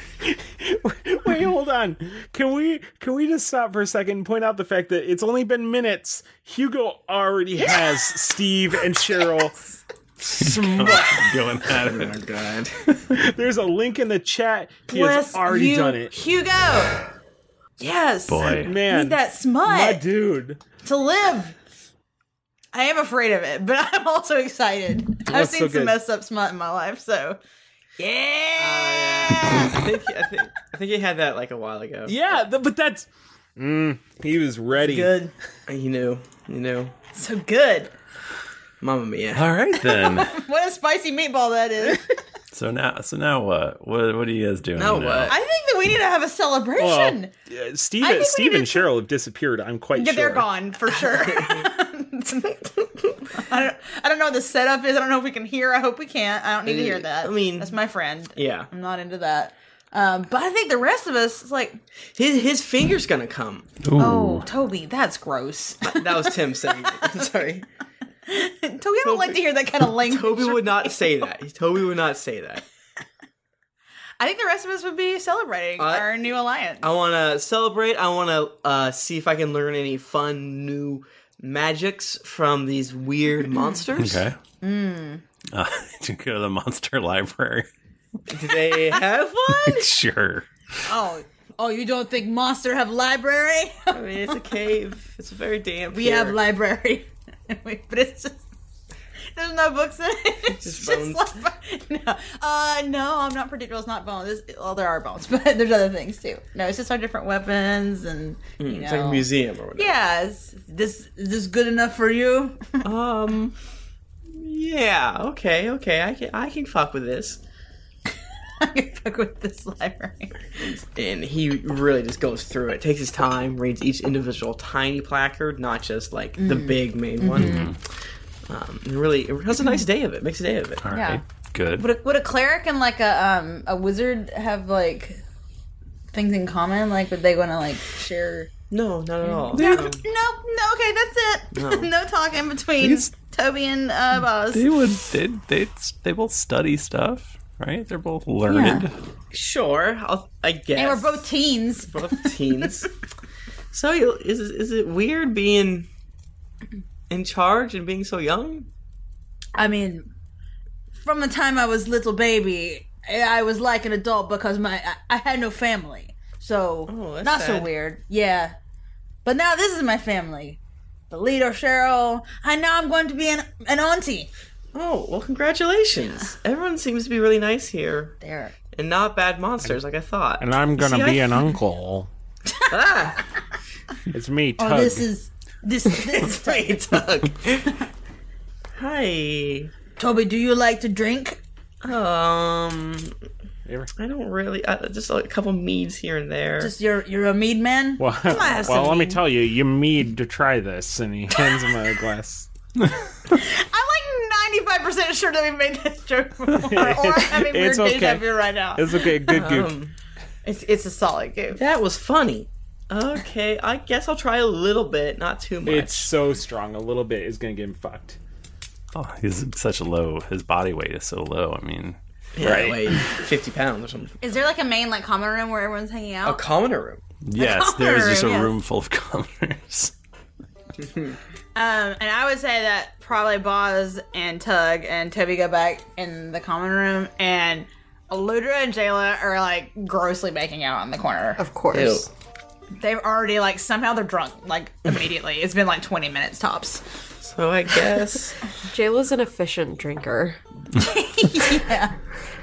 Wait, hold on. Can we can we just stop for a second and point out the fact that it's only been minutes. Hugo already has Steve and Cheryl. Smut. Going at it. Oh, God. There's a link in the chat. He Bless has already you, done it. Hugo. Yes. Boy. Man, Need that smut my dude. to live. I am afraid of it, but I'm also excited. I've That's seen so some good. messed up smut in my life, so yeah. I think I think I think he had that like a while ago. Yeah, th- but that's. Mm, he was ready. Good. You knew. You knew. So good. Mamma mia. All right then. What a spicy meatball that is. So now, so now what? What what are you guys doing? Now now? what? I think that we need to have a celebration. Well, uh, Steve, I think we Steve need and to- Cheryl have disappeared. I'm quite Yeah, sure. they're gone for sure. I don't, I don't know what the setup is. I don't know if we can hear. I hope we can't. I don't need to hear that. I mean- that's my friend. Yeah. I'm not into that. Um, but I think the rest of us, it's like, His, his finger's gonna come. oh, Toby, that's gross. That was Tim saying it. I'm sorry. Toby, I don't like to hear that kind of language. Toby would not say that. Toby would not say that. I think the rest of us would be celebrating Uh, our new alliance. I want to celebrate. I want to uh, see if I can learn any fun new magics from these weird monsters. Okay. Mm. Uh, to go to the monster library. Do they have one? Sure. Oh, oh, you don't think Monster have library? I mean, it's a cave. It's very damp. We here. have library, Wait, but it's just there's no books in it. It's Just just, bones. like, no, uh, no, I'm not predictable. It's not bones. It's, well, there are bones, but there's other things too. No, it's just our different weapons and you Mm, know. it's like a museum or whatever. Yeah, is this is this good enough for you? Um. Yeah. Okay. Okay. I can. I can fuck with this. I can fuck with this library. And he really just goes through it. Takes his time. Reads each individual tiny placard, not just like the Mm. big main one. Um. and Really, it has a nice day of it. Makes a day of it. All right. Yeah. Good. Would a, would a cleric and like a um a wizard have like things in common? Like, would they want to like share? No, not at all. No, no, no. Okay, that's it. No. No, talking between These- Toby and uh, Boz. They would. They they they both study stuff, right? They're both learned. Sure. I'll, I guess. And we're both teens. both teens. So is is it weird being in charge and being so young? I mean, from the time I was little baby, I was like an adult because my I, I had no family, so Oh, that's not so sad. weird. Yeah, but now this is my family. The leader, Cheryl. I now I'm going to be an an auntie. Oh, well, congratulations. Everyone seems to be really nice here. There. And not bad monsters like I thought. And I'm gonna See, be I- an uncle. Ah! It's me, Oh, Tug. this is this this. Hey, Tug. Hi. Toby, do you like to drink? Um, Ever? I don't really. Uh, just like a couple meads here and there. Just you're you're a mead man. Well, You might have well, some let me mead. tell you, you need to try this, and he hands him a glass. I'm like ninety-five percent sure that we made this joke before, or I'm having weird It's deja okay. vu right now. It's okay, good goof. Um, It's it's a solid goof. that was funny. Okay, I guess I'll try a little bit, not too much. It's so strong. A little bit is gonna get him fucked. Oh, he's such a low. His body weight is so low. I mean, yeah, right. weigh fifty pounds or something. Is there like a main like common room where everyone's hanging A out? commoner room. yes, common there's just a room, yes. room full of commoners. Um, and I would say that probably Boz and Tug and Toby go back in the common room, and Eludra and Jayla are like grossly making out in the corner. Of course. Ew. They've already like somehow they're drunk like immediately. It's been like twenty minutes tops. So I guess, Jayla's an efficient drinker. Yeah.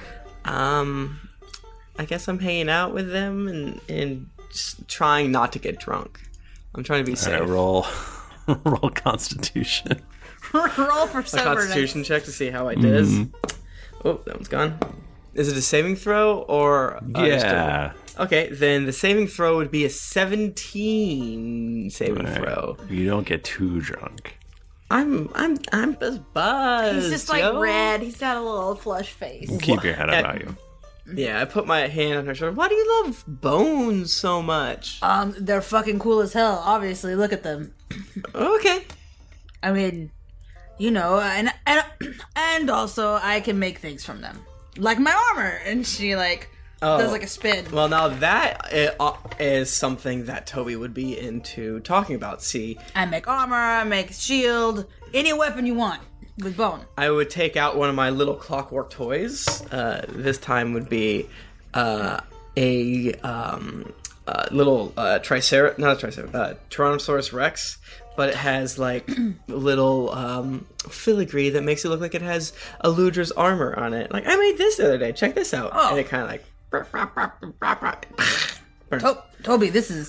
um, I guess I'm hanging out with them and and just trying not to get drunk. I'm trying to be All safe. right, roll, roll Constitution. Roll for A soberness. constitution check to see how I did. Oh, that one's gone. Is it a saving throw or uh, just a- Yeah. okay, then the saving throw would be a seventeen saving Right. throw. You don't get too drunk. I'm I'm I'm just buzzed. He's just like yo. red. He's got a little flush face. Keep your head about you. Yeah, I put my hand on her shoulder. Why do you love bones so much? Um, they're fucking cool as hell. Obviously, look at them. Okay. I mean, you know, and and and also I can make things from them, like my armor. And she like does like a spin. Well, now that i- uh, is something that Toby would be into talking about. See, I make armor. I make shield. Any weapon you want with bone. I would take out one of my little clockwork toys. Uh, this time would be uh, a um, uh, little uh, tricer, not a tricer, uh, Tyrannosaurus Rex, but it has like little um, filigree that makes it look like it has Eludra's armor on it. Like, I made this the other day. Check this out. Oh. And it kind of like. To- Toby, this is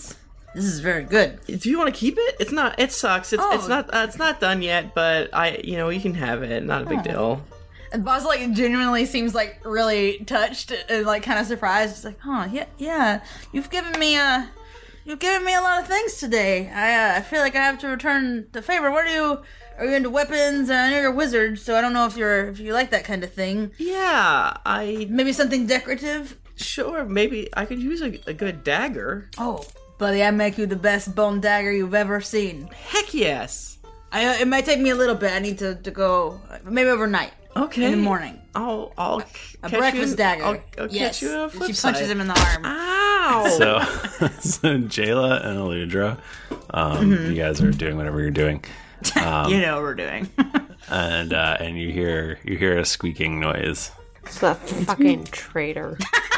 This is very good. Do you want to keep it? It's not. It sucks. It's Oh. it's not. Uh, it's not done yet. But I, you know, you can have it. Not a big Oh. deal. And Buzz like genuinely seems like really touched and like kind of surprised. He's like, "Huh? Yeah, yeah. You've given me a, you've given me a lot of things today. I, uh, I feel like I have to return the favor. What are you? Are you into weapons? Uh, I know you're a wizard, so I don't know if you're if you like that kind of thing. Yeah, I maybe something decorative. Sure, maybe I could use a, a good dagger. Oh, buddy, I make you the best bone dagger you've ever seen. Heck yes. I, uh, it might take me a little bit. I need to, to go maybe overnight. Okay. In the morning. I'll I'll A catch breakfast you in, dagger. I'll, I'll yes. catch you on the flip She side. punches him in the arm. Ow! So, so Jayla and Aludra, um, Mhm. you guys are doing whatever you're doing. Um, you know what we're doing. and uh, and you hear you hear a squeaking noise. It's the fucking traitor.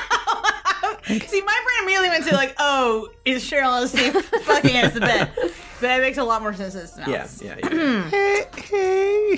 See, my brain immediately went to like, oh, is Cheryl asleep fucking against the bed? But that makes a lot more sense now. Yeah, yeah, yeah. hey, hey,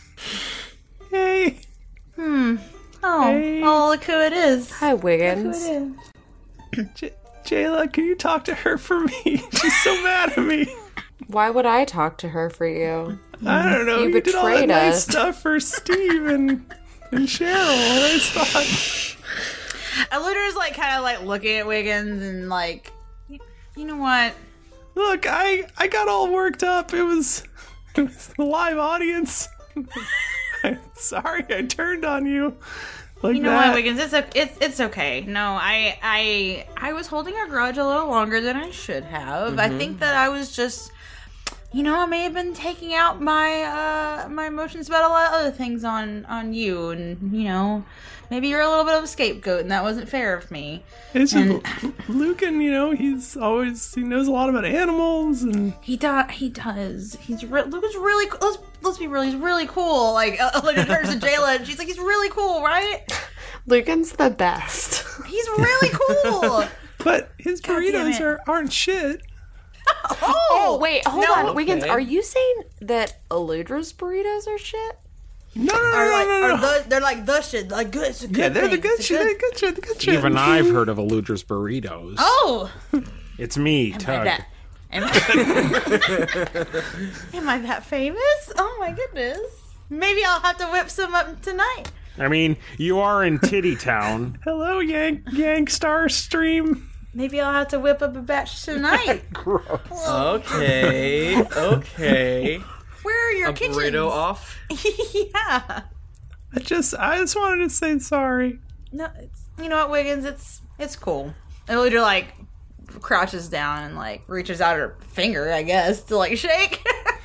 hey. Hmm. Oh, Hey. oh, look who it is. Hi, Wiggins. Look who it is. J- Jayla, can you talk to her for me? She's so mad at me. Why would I talk to her for you? I don't know. You, You, did all that betrayed nice us. stuff for Steve and, and Cheryl. I just thought. Eluder's like kind of like looking at Wiggins and like, you, you know what? Look, I I got all worked up. It was it was a live audience. I'm sorry I turned on you like You know that. what, Wiggins? It's o- it's it's okay. No, I I I was holding a grudge a little longer than I should have. I Mm-hmm. Mhm. think that I was just, you know, I may have been taking out my uh my emotions about a lot of other things on on you, and you know, maybe you're a little bit of a scapegoat, and that wasn't fair of me. It's And- just Lucan, you know, he's always he knows a lot about animals and He does. He does. He's re- Luca's really. co- Let's let's be real. He's really cool. Like uh, like turns to Jayla, and she's like, he's really cool, right? Lucan's the best. He's really cool. but his God damn burritos it. are aren't shit. Oh, Oh, wait, hold no. on. Wiggins, Okay. are you saying that Eludra's burritos are shit? No, no, no, Are no, like, no, no. are the, they're like the shit, like good. It's a good yeah, they're the thing. good It's a shit. good- The good shit. The good shit. Even I've heard of Eludra's burritos. Oh, It's me, am I Tug. that? Am I, am I that famous? Oh my goodness. Maybe I'll have to whip some up tonight. I mean, you are in Titty Town. Hello, Yank Yank Star Stream. Maybe I'll have to whip up a batch tonight. Okay, okay. Where are your A kitchens? burrito off. Yeah. I just I just wanted to say sorry. No, it's, you know what, Wiggins? It's it's cool. And Eludra like crouches down and like reaches out her finger, I guess, to like shake.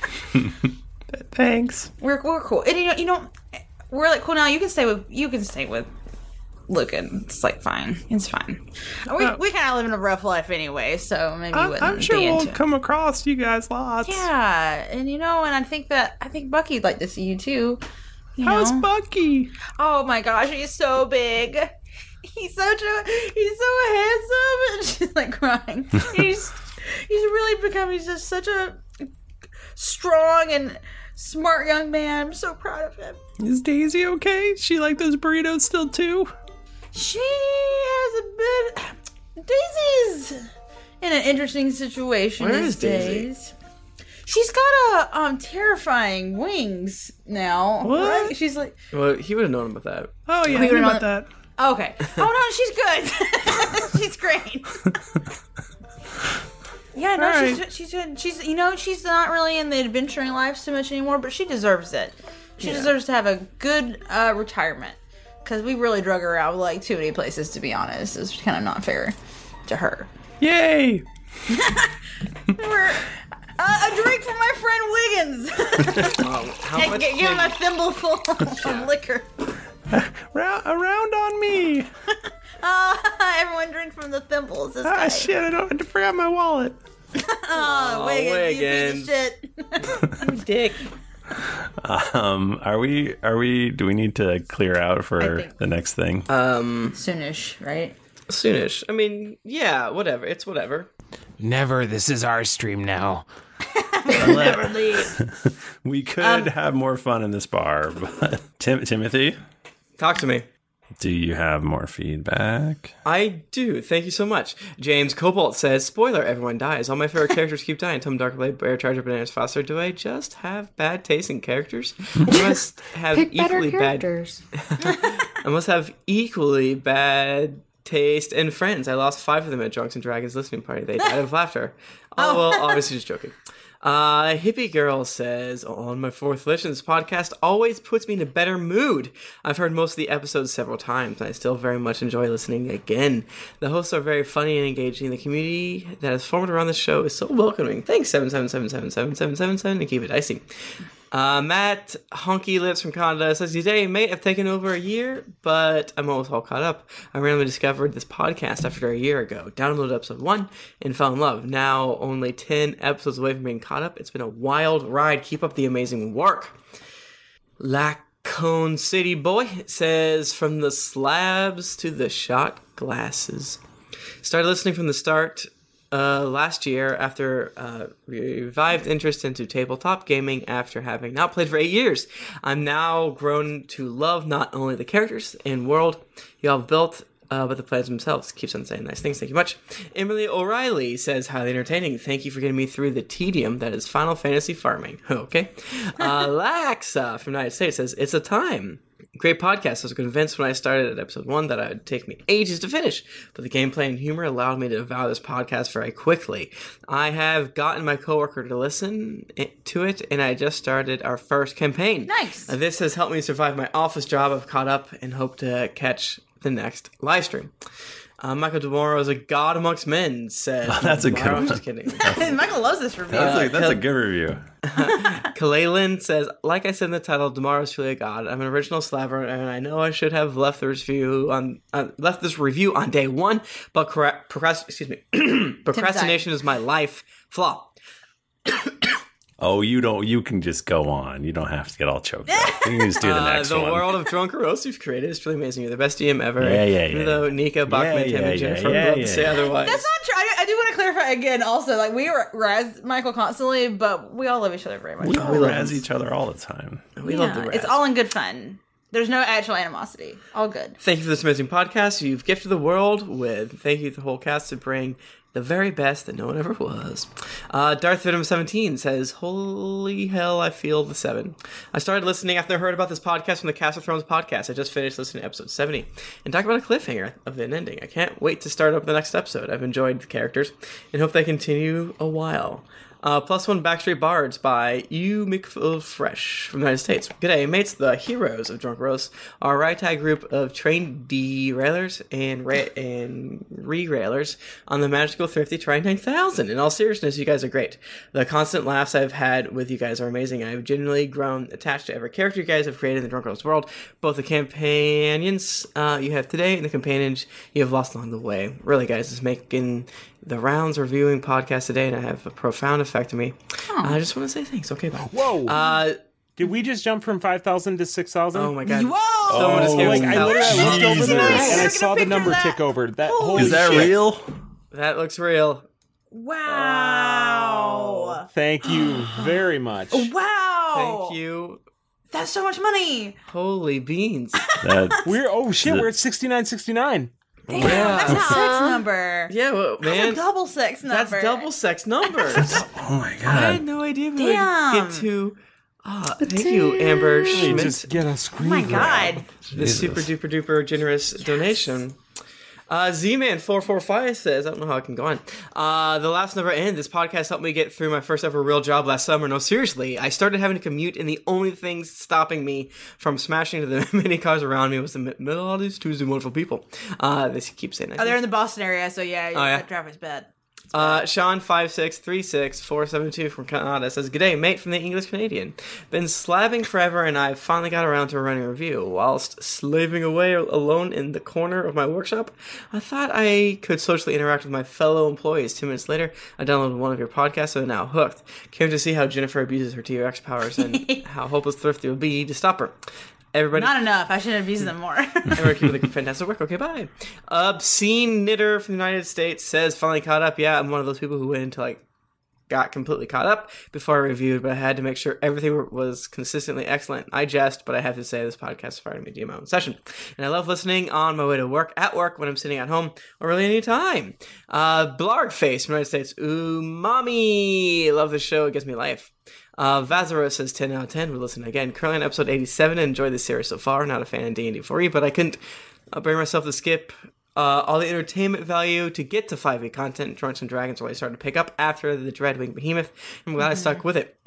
Thanks. we're we're cool. And you know, you know, we're like cool now. You can stay with you can stay with Lucan. It's like fine. It's fine. We Uh, we kind of live in a rough life anyway, so maybe you I, wouldn't I'm sure be we'll into it. come across you guys lots. Yeah, and you know, and I think that I think Bucky'd like to see you too. You How's know? Bucky? Oh my gosh, he's so big. He's such a he's so handsome, and she's like crying. He's he's really become he's just such a strong and smart young man. I'm so proud of him. Is Daisy okay? She like those burritos still too? She has a bit. Daisy's in an interesting situation Where these is Daisy? days. She's got a um terrifying wings now. What? Right? She's like Well, he would have known about that. Oh yeah, We I knew were about on- that. okay. Oh no, she's good. She's great. Yeah, no, All she's right. she's good. She's you know she's not really in the adventuring life so much anymore, but she deserves it. She Yeah. deserves to have a good uh, retirement because we really drug her out like too many places. To be honest, it's kind of not fair to her. Yay! We're, uh, a drink for my friend Wiggins. Oh, how And much? gi- give him a did- thimble full of liquor. Round, around on me. Uh, everyone drink from the thimbles. This Ah guy. shit! I don't. I forgot my wallet. Oh, Wiggins, you piece of shit. Dick. Um, are we? Are we? Do we need to clear out I for think- the next thing? Um, Soonish, right? soonish. I mean, yeah, whatever. It's whatever. Never. This is our stream now. Never leave. We could Um, have more fun in this bar, but Tim- Timothy, Talk to me. Do you have more feedback? I do. Thank you so much. James Cobalt says, spoiler, everyone dies. All my favorite characters keep dying. Tom Darkblade, Bear Charger, Bananas Foster. Do I just have bad taste in characters? I must have Pick better equally bad... characters. I must have equally bad taste in friends. I lost five of them at Drunks and Dragons listening party. They died of laughter. Oh, well, obviously just joking. Uh, Hippie Girl says, on my fourth listen, this podcast always puts me in a better mood. I've heard most of the episodes several times, and I still very much enjoy listening again. The hosts are very funny and engaging. The community that is formed around the show is so welcoming. Thanks, seven seven seven seven seven seven seven seven, and keep it icy. Uh, Matt Honky Lips from Canada says, today, mate, I've taken over a year, but I'm almost all caught up. I randomly discovered this podcast after a year ago, downloaded episode one, and fell in love. Now, only ten episodes away from being caught up. It's been a wild ride. Keep up the amazing work. Lacone City Boy says, from the slabs to the shot glasses. Started listening from the start Uh, last year after uh, revived interest into tabletop gaming after having not played for eight years. I'm now grown to love not only the characters and world you all have built, uh, but the players themselves. Keeps on saying nice things. Thank you much. Emily O'Reilly says, highly entertaining. Thank you for getting me through the tedium that is Final Fantasy farming. Okay. Uh, Laxa from the United States says, it's a time. Great podcast. I was convinced when I started at episode one that it would take me ages to finish, but the gameplay and humor allowed me to devour this podcast very quickly. I have gotten my coworker to listen to it, and I just started our first campaign. Nice. Uh, this has helped me survive my office job. I've caught up and hope to catch the next live stream. Uh, Michael DeMoro is a god amongst men, says. Oh, that's a good I'm one. just kidding. Michael loves this review. That's, Uh, a, that's Kal- a good review. Kalalin says, like I said in the title, Tomorrow's truly a god. I'm an original slabber, and I know I should have left the review on uh, left this review on day one, but cora- procrast- excuse me, procrastination is my life flaw. Oh, you don't. You can just go on. You don't have to get all choked up. You can just do the Uh, next the one. world of Drunkeros you've created is truly amazing. You're the best D M ever. Yeah, yeah, Even yeah. though Nika, Bachman, Yeah, Tim, yeah, and Jennifer yeah, would love yeah, to say yeah. otherwise. That's not true. I, I do want to clarify again also, like, we razz Michael constantly, but we all love each other very much. We all razz each other all the time. We Yeah, love the razz. it's all in good fun. There's no actual animosity. All good. Thank you for this amazing podcast you've gifted the world with. Thank you to the whole cast to bring the very best that no one ever was. Uh, Darth Venom seventeen says, holy hell, I feel the seven. I started listening after I heard about this podcast from the Cast of Thrones podcast. I just finished listening to episode seventy and talk about a cliffhanger of an ending. I can't wait to start up the next episode. I've enjoyed the characters and hope they continue a while. Uh, plus one Backstreet Bards by You McFresh from the United States. G'day, mates. The heroes of Drunk Roast are a ragtag group of trained derailers and ra- and re-railers on the magical thrifty Tri nine thousand. In all seriousness, you guys are great. The constant laughs I've had with you guys are amazing. I've genuinely grown attached to every character you guys have created in the Drunk Roast world, both the companions uh, you have today and the companions you have lost along the way. Really, guys, it's making the rounds reviewing podcast today, and I have a profound effect on me. Uh, I just want to say thanks. Okay, bye. Whoa. Uh, Did we just jump from five thousand to six thousand? oh my god. Whoa! Someone just gave Like, us I literally that. looked over there Jesus. and I Look at saw a the picture number of that. tick over. That Holy holy Is that shit. real? That looks real. Wow. Thank you very much. Wow. Thank you. That's so much money. Holy beans. That, We're oh shit, we're at sixty-nine sixty-nine. Damn, that's a sex number. Yeah, well, That's man. a double sex number. That's double sex numbers. oh my I had god. no idea we Damn. would get to. Uh, thank you, Amber Hey, Schmidt. just get a screen. Oh my grab. god. The super duper duper generous donation. Uh, Z-Man four four five says, I don't know how I can go on. Uh, the last never end. This podcast helped me get through my first ever real job last summer. No, seriously. I started having to commute, and the only thing stopping me from smashing into the many cars around me was the middle of all these Tuesday wonderful people. Uh, they keep saying that. Oh, they're in the Boston area, so yeah, Oh, yeah? that traffic's bad. Uh, Sean five six three six four seven two from Canada says, G'day, mate from the English Canadian. Been slabbing forever, and I finally got around to running a review. Whilst slaving away alone in the corner of my workshop, I thought I could socially interact with my fellow employees. Two minutes later, I downloaded one of your podcasts, and I'm now hooked. Came to see how Jennifer abuses her T Rex powers and how hopeless thrifty would be to stop her. Everybody, Not enough. I should have used them more. Everyone keep the fantastic work. Okay, bye. Obscene Knitter from the United States says, finally caught up. Yeah, I'm one of those people who went into like got completely caught up before I reviewed, but I had to make sure everything was consistently excellent. I jest, but I have to say this podcast inspired me to do my own session. And I love listening on my way to work, at work, when I'm sitting at home, or really any time. Uh, Blargface from the United States. Umami. Love the show. It gives me life. Uh, Vazara says ten out of ten. We're listening again. Currently on episode eighty-seven. Enjoyed the series so far. Not a fan of D and D four E, but I couldn't uh, bring myself to skip Uh, all the entertainment value to get to five E content. Drunks and Dragons really started to pick up after the Dreadwing Behemoth. I'm glad mm-hmm. I stuck with it.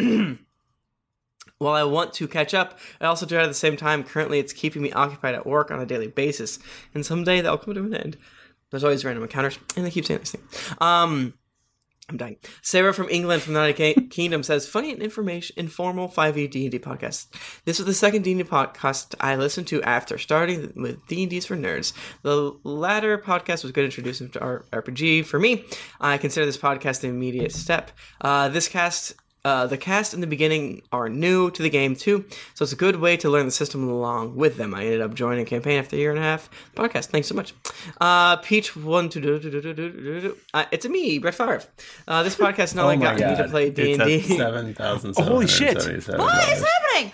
While I want to catch up, I also dread at the same time. Currently, it's keeping me occupied at work on a daily basis. And someday that'll come to an end. There's always random encounters, and they keep saying this thing. Um... I'm dying. Sarah from England from the United Kingdom says, funny and information, informal five E D and D podcast. This was the second D and D podcast I listened to after starting with D and D's for Nerds. The latter podcast was good introduction to our R P G. For me, I consider this podcast the immediate step. Uh, this cast... Uh, the cast in the beginning are new to the game too, so it's a good way to learn the system along with them. I ended up joining a campaign after a year and a half. Podcast, thanks so much. Uh, Peach one two do do do do do do. Uh, it's a me, Brett Favre. Uh, this podcast not only oh got God. me to play D and D. Seven thousand. Holy shit! What is happening?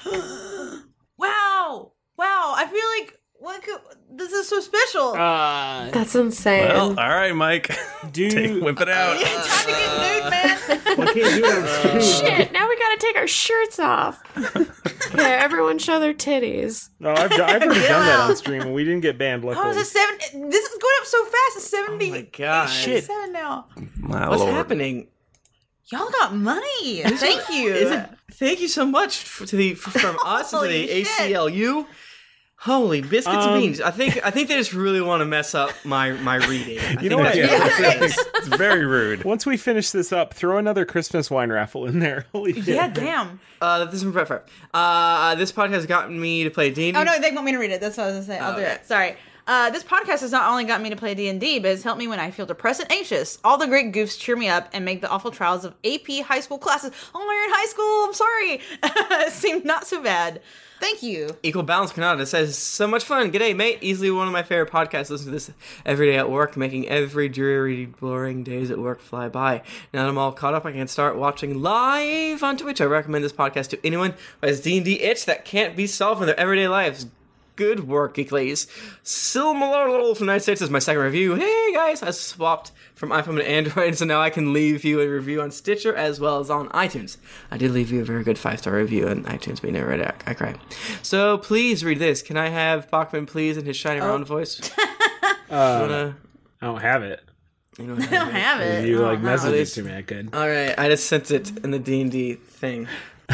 Wow, wow! I feel like what could, this is so special. Uh, That's insane. Well, all right, Mike. Dude, Take, whip it out. Yeah, time to get nude, man. I can't do it. Shit, now we gotta take our shirts off. Yeah, everyone show their titties. No, I've, I've already done that on stream, and we didn't get banned. Luckily. Oh, is it seven? This is going up so fast. It's seventy. Oh my god! Shit, seven now. My What's Lord. happening? Y'all got money. Thank you. Is it, thank you so much for, to the from us and to the A C L U. Holy biscuits Um, and beans! I think I think they just really want to mess up my my reading. I You think know what? that's Yeah. what it is. It's very rude. Once we finish this up, throw another Christmas wine raffle in there. Holy shit! Yeah, damn. Uh, this is from Brett Favre. Uh, this podcast has gotten me to play D and D. Oh no, they want me to read it. That's what I was gonna say. I'll Oh, do okay. it. Sorry. Uh, this podcast has not only got me to play D and D, but has helped me when I feel depressed and anxious. All the great goofs cheer me up and make the awful trials of A P high school classes. Oh, you're in high school. I'm sorry. Seem not so bad. Thank you. Equal Balance Canada says, so much fun. G'day, mate. Easily one of my favorite podcasts. Listen to this every day at work, making every dreary, boring days at work fly by. Now that I'm all caught up, I can start watching live on Twitch. I recommend this podcast to anyone who has D and D itch that can't be solved in their everyday lives. Good work, Geeklies. Silmalol from the United States is my second review. Hey, guys. I swapped from iPhone to Android, so now I can leave you a review on Stitcher as well as on iTunes. I did leave you a very good five-star review on iTunes, but you never read it. I, I cried. So please read this. Can I have Bachman, please, in his shiny Oh. round voice? Uh, wanna... I don't have it. You don't I don't have it. If you like Oh, no. message it to me, I could. All right, I just sent it in the D and D thing.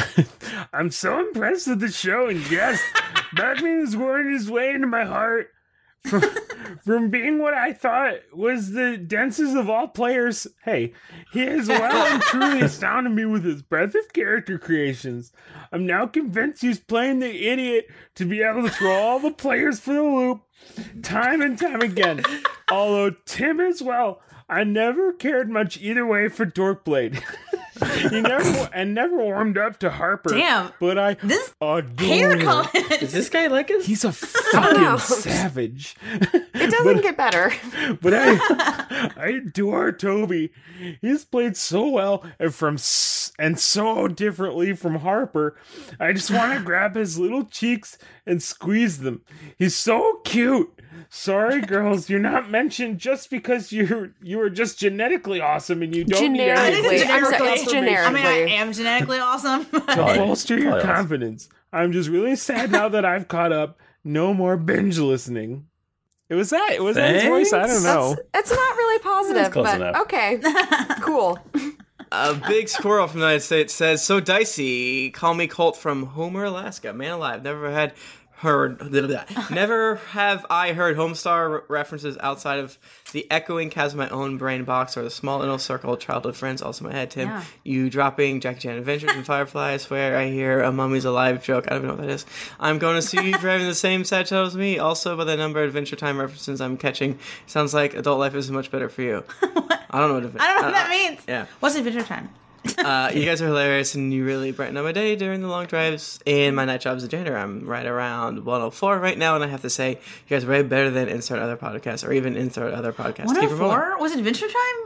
I'm so impressed with the show, and yes, Batman is working his way into my heart. From, from being what I thought was the densest of all players, hey, he has well and truly astounded me with his breadth of character creations. I'm now convinced he's playing the idiot to be able to throw all the players for the loop time and time again. Although Tim as well, I never cared much either way for Dorkblade. He never and never warmed up to Harper. Damn. But I This adore hair him. comment. Is this guy like us? He's a know. fucking savage. It doesn't get better. But I, I adore Toby. He's played so well and from s- and so differently from Harper. I just want to grab his little cheeks and squeeze them. He's so cute. Sorry, girls, you're not mentioned just because you're you are just genetically awesome and you don't need any Generically. I'm sorry, it's confirmation. generically. I mean, I am genetically awesome. To bolster your Probably awesome. confidence. I'm just really sad now that I've caught up. No more binge listening. It was that. It was that his voice. I don't know. It's not really positive, close but enough. okay. Cool. A big squirrel from the United States says, so dicey. Call me Colt from Homer, Alaska. Man alive. Never had heard. Blah, blah, blah. Never have I heard Homestar re- references outside of the echoing chasm of my own brain box or the small inner circle of childhood friends. Also, my head, Tim. Yeah. You dropping Jackie Chan Adventures and Firefly. I swear I hear a Mummy's Alive joke. I don't even know what that is. I'm going to sue you for having the same sad tale as me. Also, by the number of Adventure Time references I'm catching, sounds like adult life is much better for you. I don't know what adventure. I don't know what that means. Yeah. What's Adventure Time? Uh, you guys are hilarious, and you really brighten up my day during the long drives and my night jobs as a janitor. I'm right around one oh four right now, and I have to say, you guys are way better than Insert Other Podcasts, or even Insert Other Podcasts. Keep it rolling. one oh four? Was it Adventure Time?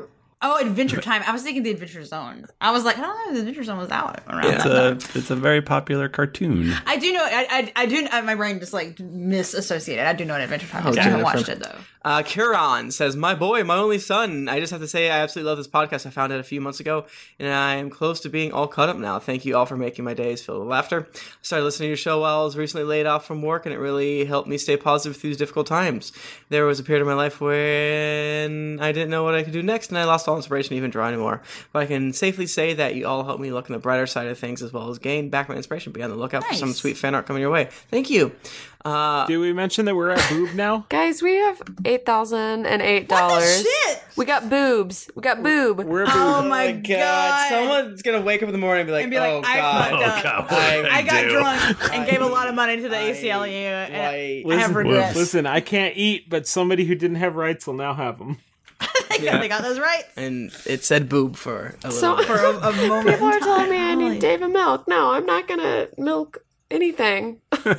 Oh, Adventure Time. I was thinking the Adventure Zone. I was like, I don't know if the Adventure Zone was out around It's that a time. it's a very popular cartoon. I do know. I I, I do. Uh, my brain just like misassociated. I do know what Adventure Time Oh, is. I haven't Jennifer. watched it though. Uh, Kieran says, my boy, my only son. I just have to say I absolutely love this podcast. I found it a few months ago, and I am close to being all caught up now. Thank you all for making my days filled with laughter. I started listening to your show while I was recently laid off from work, and it really helped me stay positive through these difficult times. There was a period of my life when I didn't know what I could do next, and I lost all inspiration to even draw anymore. But I can safely say that you all helped me look on the brighter side of things as well as gain back my inspiration. Be on the lookout Nice. for some sweet fan art coming your way. Thank you. Uh, Did we mention that we're at Boob now? Guys, we have eight thousand eight dollars. Shit! We got boobs. We got boob. We're at Boob. Oh my god! Someone's gonna wake up in the morning and be like, And be like, oh I god. fucked Oh, up. God, what I- did I got do? drunk and gave a lot of money to the A C L U, and I Why- have regrets. Listen, I can't eat, but somebody who didn't have rights will now have them. Yeah. They got those rights. And it said boob for a little So bit. For a, a moment. people are in telling time. me I need David milk. No, I'm not gonna milk anything.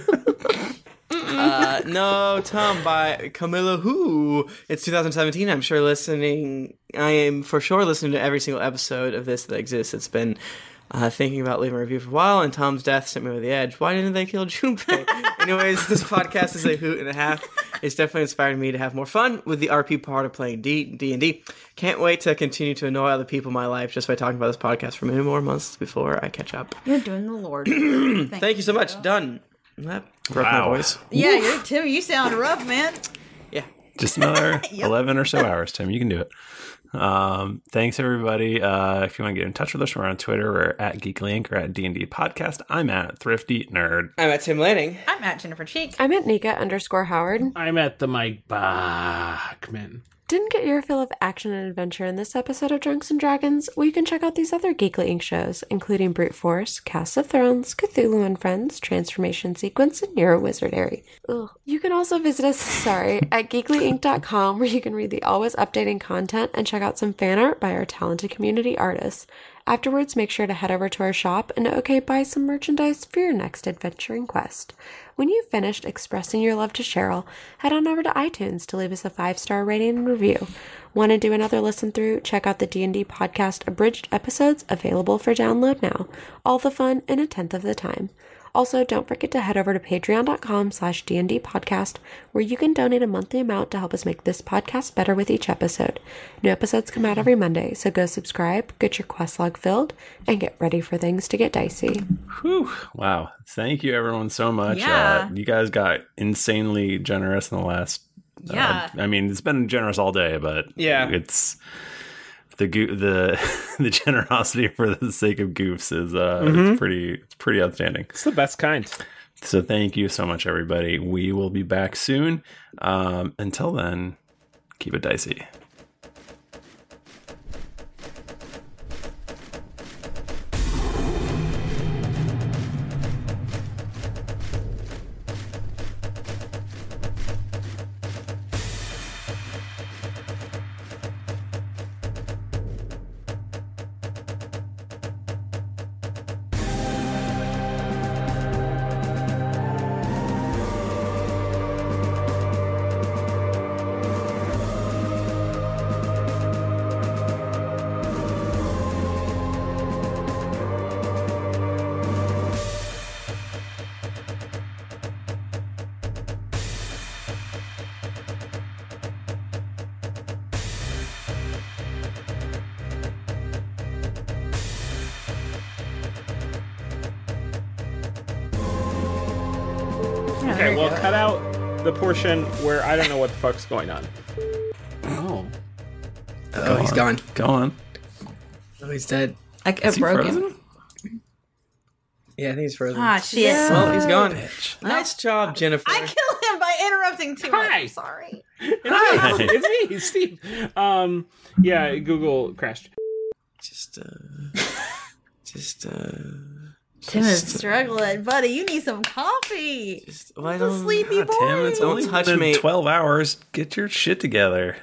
Uh, no, Tom by Camilla Who. It's two thousand seventeen. I'm sure listening. I am for sure listening to every single episode of this that exists. It's been uh, thinking about leaving a review for a while, and Tom's death sent me over the edge. Why didn't they kill Junpei? Anyways, this podcast is a hoot and a half. It's definitely inspired me to have more fun with the R P part of playing D and D. Can't wait to continue to annoy other people in my life just by talking about this podcast for many more months before I catch up. You're doing the Lord. Thank, Thank you so much. Done. That broke Wow. my voice. Yeah, you're Tim. You sound rough, man. Yeah. Just another Yep. eleven or so hours, Tim. You can do it. Um, thanks, everybody. Uh, if you want to get in touch with us, we're on Twitter. We're at GeeklyInc or at D and D Podcast. I'm at Thrifty Nerd. I'm at Tim Lanning. I'm at Jennifer Cheek. I'm at Nika underscore Howard. I'm at the Mike Bachman. Didn't get your fill of action and adventure in this episode of Drunks and Dragons? Well, you can check out these other Geekly Inc shows, including Brute Force, Cast of Thrones, Cthulhu and Friends, Transformation Sequence, and Neuro Wizardary. Ugh. You can also visit us, sorry, at geekly inc dot com, where you can read the always updating content and check out some fan art by our talented community artists. Afterwards, make sure to head over to our shop and okay, buy some merchandise for your next adventuring quest. When you've finished expressing your love to Cheryl, head on over to iTunes to leave us a five-star rating and review. Want to do another listen through? Check out the D and D Podcast abridged episodes available for download now. All the fun in a tenth of the time. Also, don't forget to head over to patreon.com slash D&D podcast, where you can donate a monthly amount to help us make this podcast better with each episode. New episodes come out every Monday, so go subscribe, get your quest log filled, and get ready for things to get dicey. Whew. Wow. Thank you, everyone, so much. Yeah. Uh, you guys got insanely generous in the last. uh, Yeah. I mean, it's been generous all day, but Yeah. it's. The go- the the generosity for the sake of goofs is uh Mhm. it's pretty it's pretty outstanding. It's the best kind. So thank you so much, everybody. We will be back soon. Um, until then, keep it dicey. Okay, well, cut out the portion where I don't know what the fuck's going on. Oh. Oh, he's gone. Go on. Oh, he's dead. I, I Is he broke frozen? him. Yeah, I think he's frozen. Ah, shit. Well, he's gone. Bitch. Nice job, Jennifer. I killed him by interrupting too much. Hi. I'm sorry. Hi, it's me, Steve. Um, yeah, Google crashed. Just, uh... Just, uh... Tim is just, uh, struggling, buddy. You need some coffee. Just, why He's a don't... sleepy God, boy. Tim, it's Don't only touch been me. twelve hours. Get your shit together.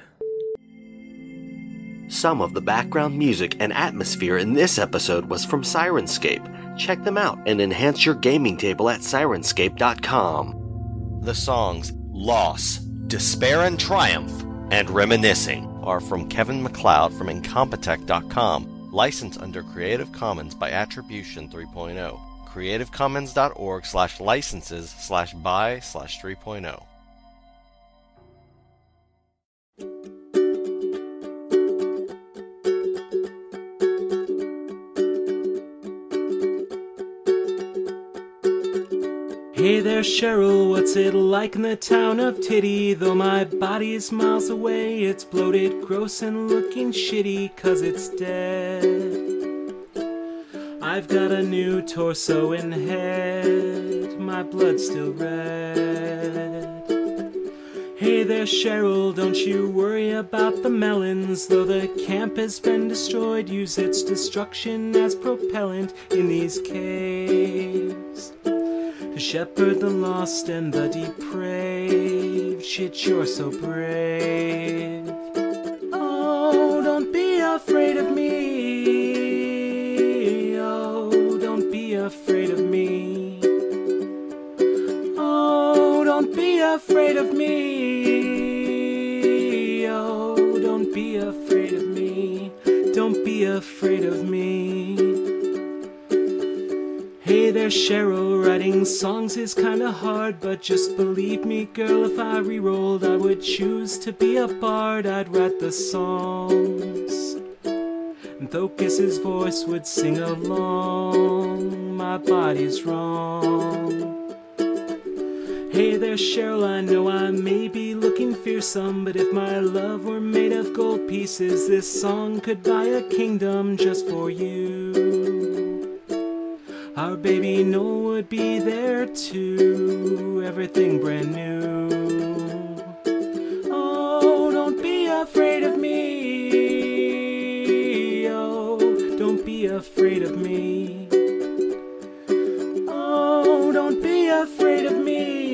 Some of the background music and atmosphere in this episode was from Sirenscape. Check them out and enhance your gaming table at Sirenscape dot com. The songs Loss, Despair and Triumph, and Reminiscing are from Kevin MacLeod from Incompetech dot com, licensed under Creative Commons by Attribution three point oh. creativecommons.org slash licenses slash by slash 3.0. Hey there, Cheryl, what's it like in the town of Titty? Though my body's miles away, it's bloated, gross, and looking shitty, 'cause it's dead. I've got a new torso and head, my blood's still red. Hey there, Cheryl, don't you worry about the melons. Though the camp has been destroyed, use its destruction as propellant in these caves. To shepherd the lost and the depraved, shit, you're so brave. Oh, don't be afraid of me. Oh, don't be afraid of me. Oh, don't be afraid of me. Oh, don't be afraid of me. Don't be afraid of me. Hey there, Cheryl, writing songs is kinda hard, but just believe me, girl, if I re-rolled, I would choose to be a bard. I'd write the songs, and Thokis's voice would sing along. My body's wrong. Hey there, Cheryl, I know I may be looking fearsome, but if my love were made of gold pieces, this song could buy a kingdom just for you. Our baby Noel would be there too, everything brand new. Oh, don't be afraid of me. Oh, don't be afraid of me. Oh, don't be afraid of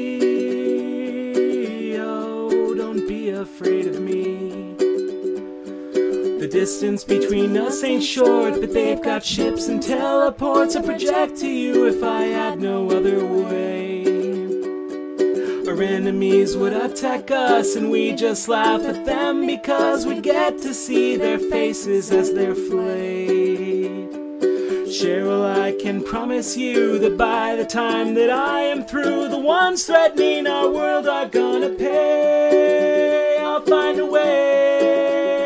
me. Oh, don't be afraid of me. The distance between us ain't short, but they've got ships and teleports to project to you if I had no other way. Our enemies would attack us and we just laugh at them because we'd get to see their faces as they're flayed. Cheryl, I can promise you that by the time that I am through, the ones threatening our world are gonna pay. I'll find a way.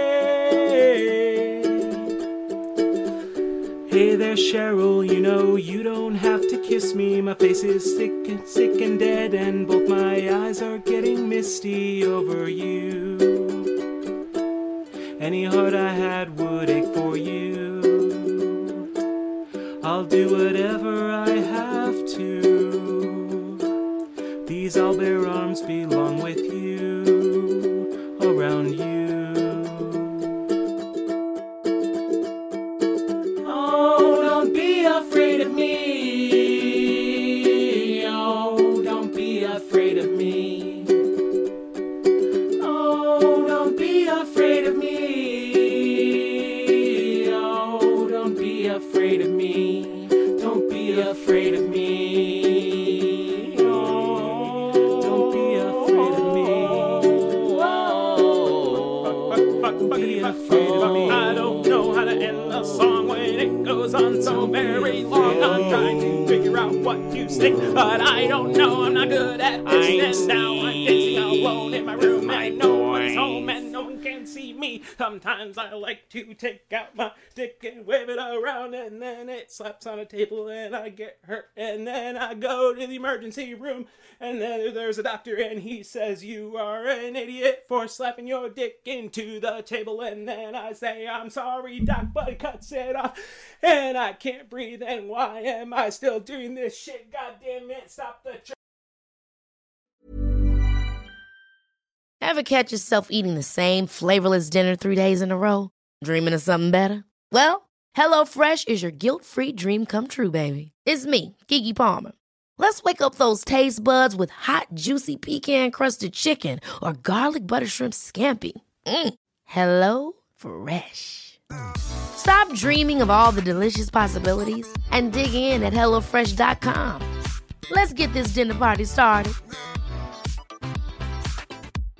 Hey there, Cheryl, you know you don't have to kiss me. My face is sick and sick and dead, and both my eyes are getting misty over you. Any heart I had would ache for you. I'll do whatever I have to. These owlbear arms belong with you, around you. Afraid of me. Oh, don't be afraid of me. Oh, don't be afraid of me. Oh, don't be afraid of me. Don't be afraid of me. Oh, don't be afraid of me. Oh, don't be afraid of me. I don't know how to end the song when it goes on so very long. I'm trying to figure out what to sing, but I don't know. I'm not good at this. And now I'm dancing alone in my room, and no one's home, and no one can see me. Sometimes I like to take out my stick and wave it around, and then it slaps on a table, and I get hurt, and then I go to the emergency room, and then there's a doctor, and he says, you are an idiot for slapping your dick into the table, and then I say, I'm sorry, doc, but he cuts it off, and I can't breathe, and why am I still doing this shit? God damn it, stop the tr- Ever catch yourself eating the same flavorless dinner three days in a row? Dreaming of something better? Well, HelloFresh is your guilt-free dream come true, baby. It's me, Keke Palmer. Let's wake up those taste buds with hot, juicy pecan-crusted chicken or garlic butter shrimp scampi. Mm. Hello Fresh. Stop dreaming of all the delicious possibilities and dig in at hello fresh dot com. Let's get this dinner party started.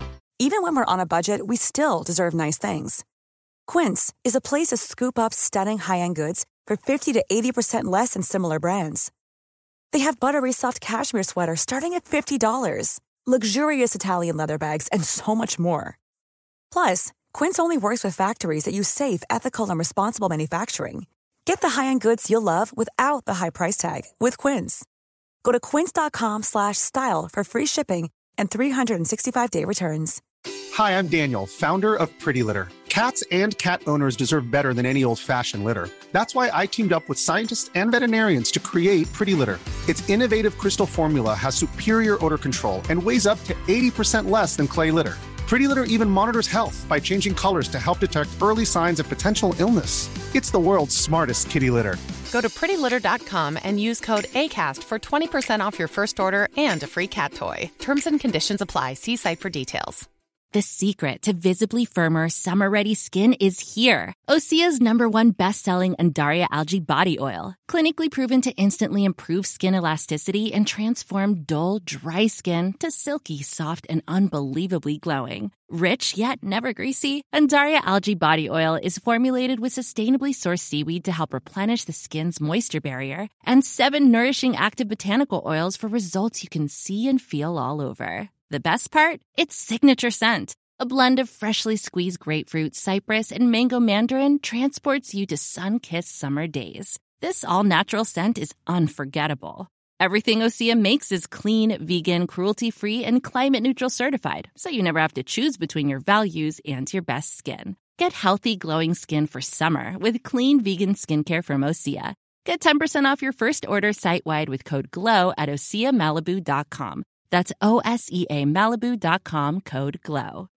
Even when we're on a budget, we still deserve nice things. Quince is a place to scoop up stunning high-end goods for fifty to eighty percent less than similar brands. They have buttery soft cashmere sweaters starting at fifty dollars, luxurious Italian leather bags, and so much more. Plus, Quince only works with factories that use safe, ethical, and responsible manufacturing. Get the high-end goods you'll love without the high price tag with Quince. Go to quince.com slash style for free shipping and three sixty-five day returns. Hi, I'm Daniel, founder of Pretty Litter. Cats and cat owners deserve better than any old-fashioned litter. That's why I teamed up with scientists and veterinarians to create Pretty Litter. Its innovative crystal formula has superior odor control and weighs up to eighty percent less than clay litter. Pretty Litter even monitors health by changing colors to help detect early signs of potential illness. It's the world's smartest kitty litter. Go to pretty litter dot com and use code ACAST for twenty percent off your first order and a free cat toy. Terms and conditions apply. See site for details. The secret to visibly firmer, summer-ready skin is here. Osea's number one best-selling Undaria Algae Body Oil. Clinically proven to instantly improve skin elasticity and transform dull, dry skin to silky, soft, and unbelievably glowing. Rich yet never greasy, Undaria Algae Body Oil is formulated with sustainably sourced seaweed to help replenish the skin's moisture barrier and seven nourishing active botanical oils for results you can see and feel all over. The best part? Its signature scent. A blend of freshly squeezed grapefruit, cypress, and mango mandarin transports you to sun-kissed summer days. This all-natural scent is unforgettable. Everything Osea makes is clean, vegan, cruelty-free, and climate-neutral certified, so you never have to choose between your values and your best skin. Get healthy, glowing skin for summer with clean, vegan skincare from Osea. Get ten percent off your first order site-wide with code GLOW at osea malibu dot com. That's O S E A Malibu dot com, code GLOW.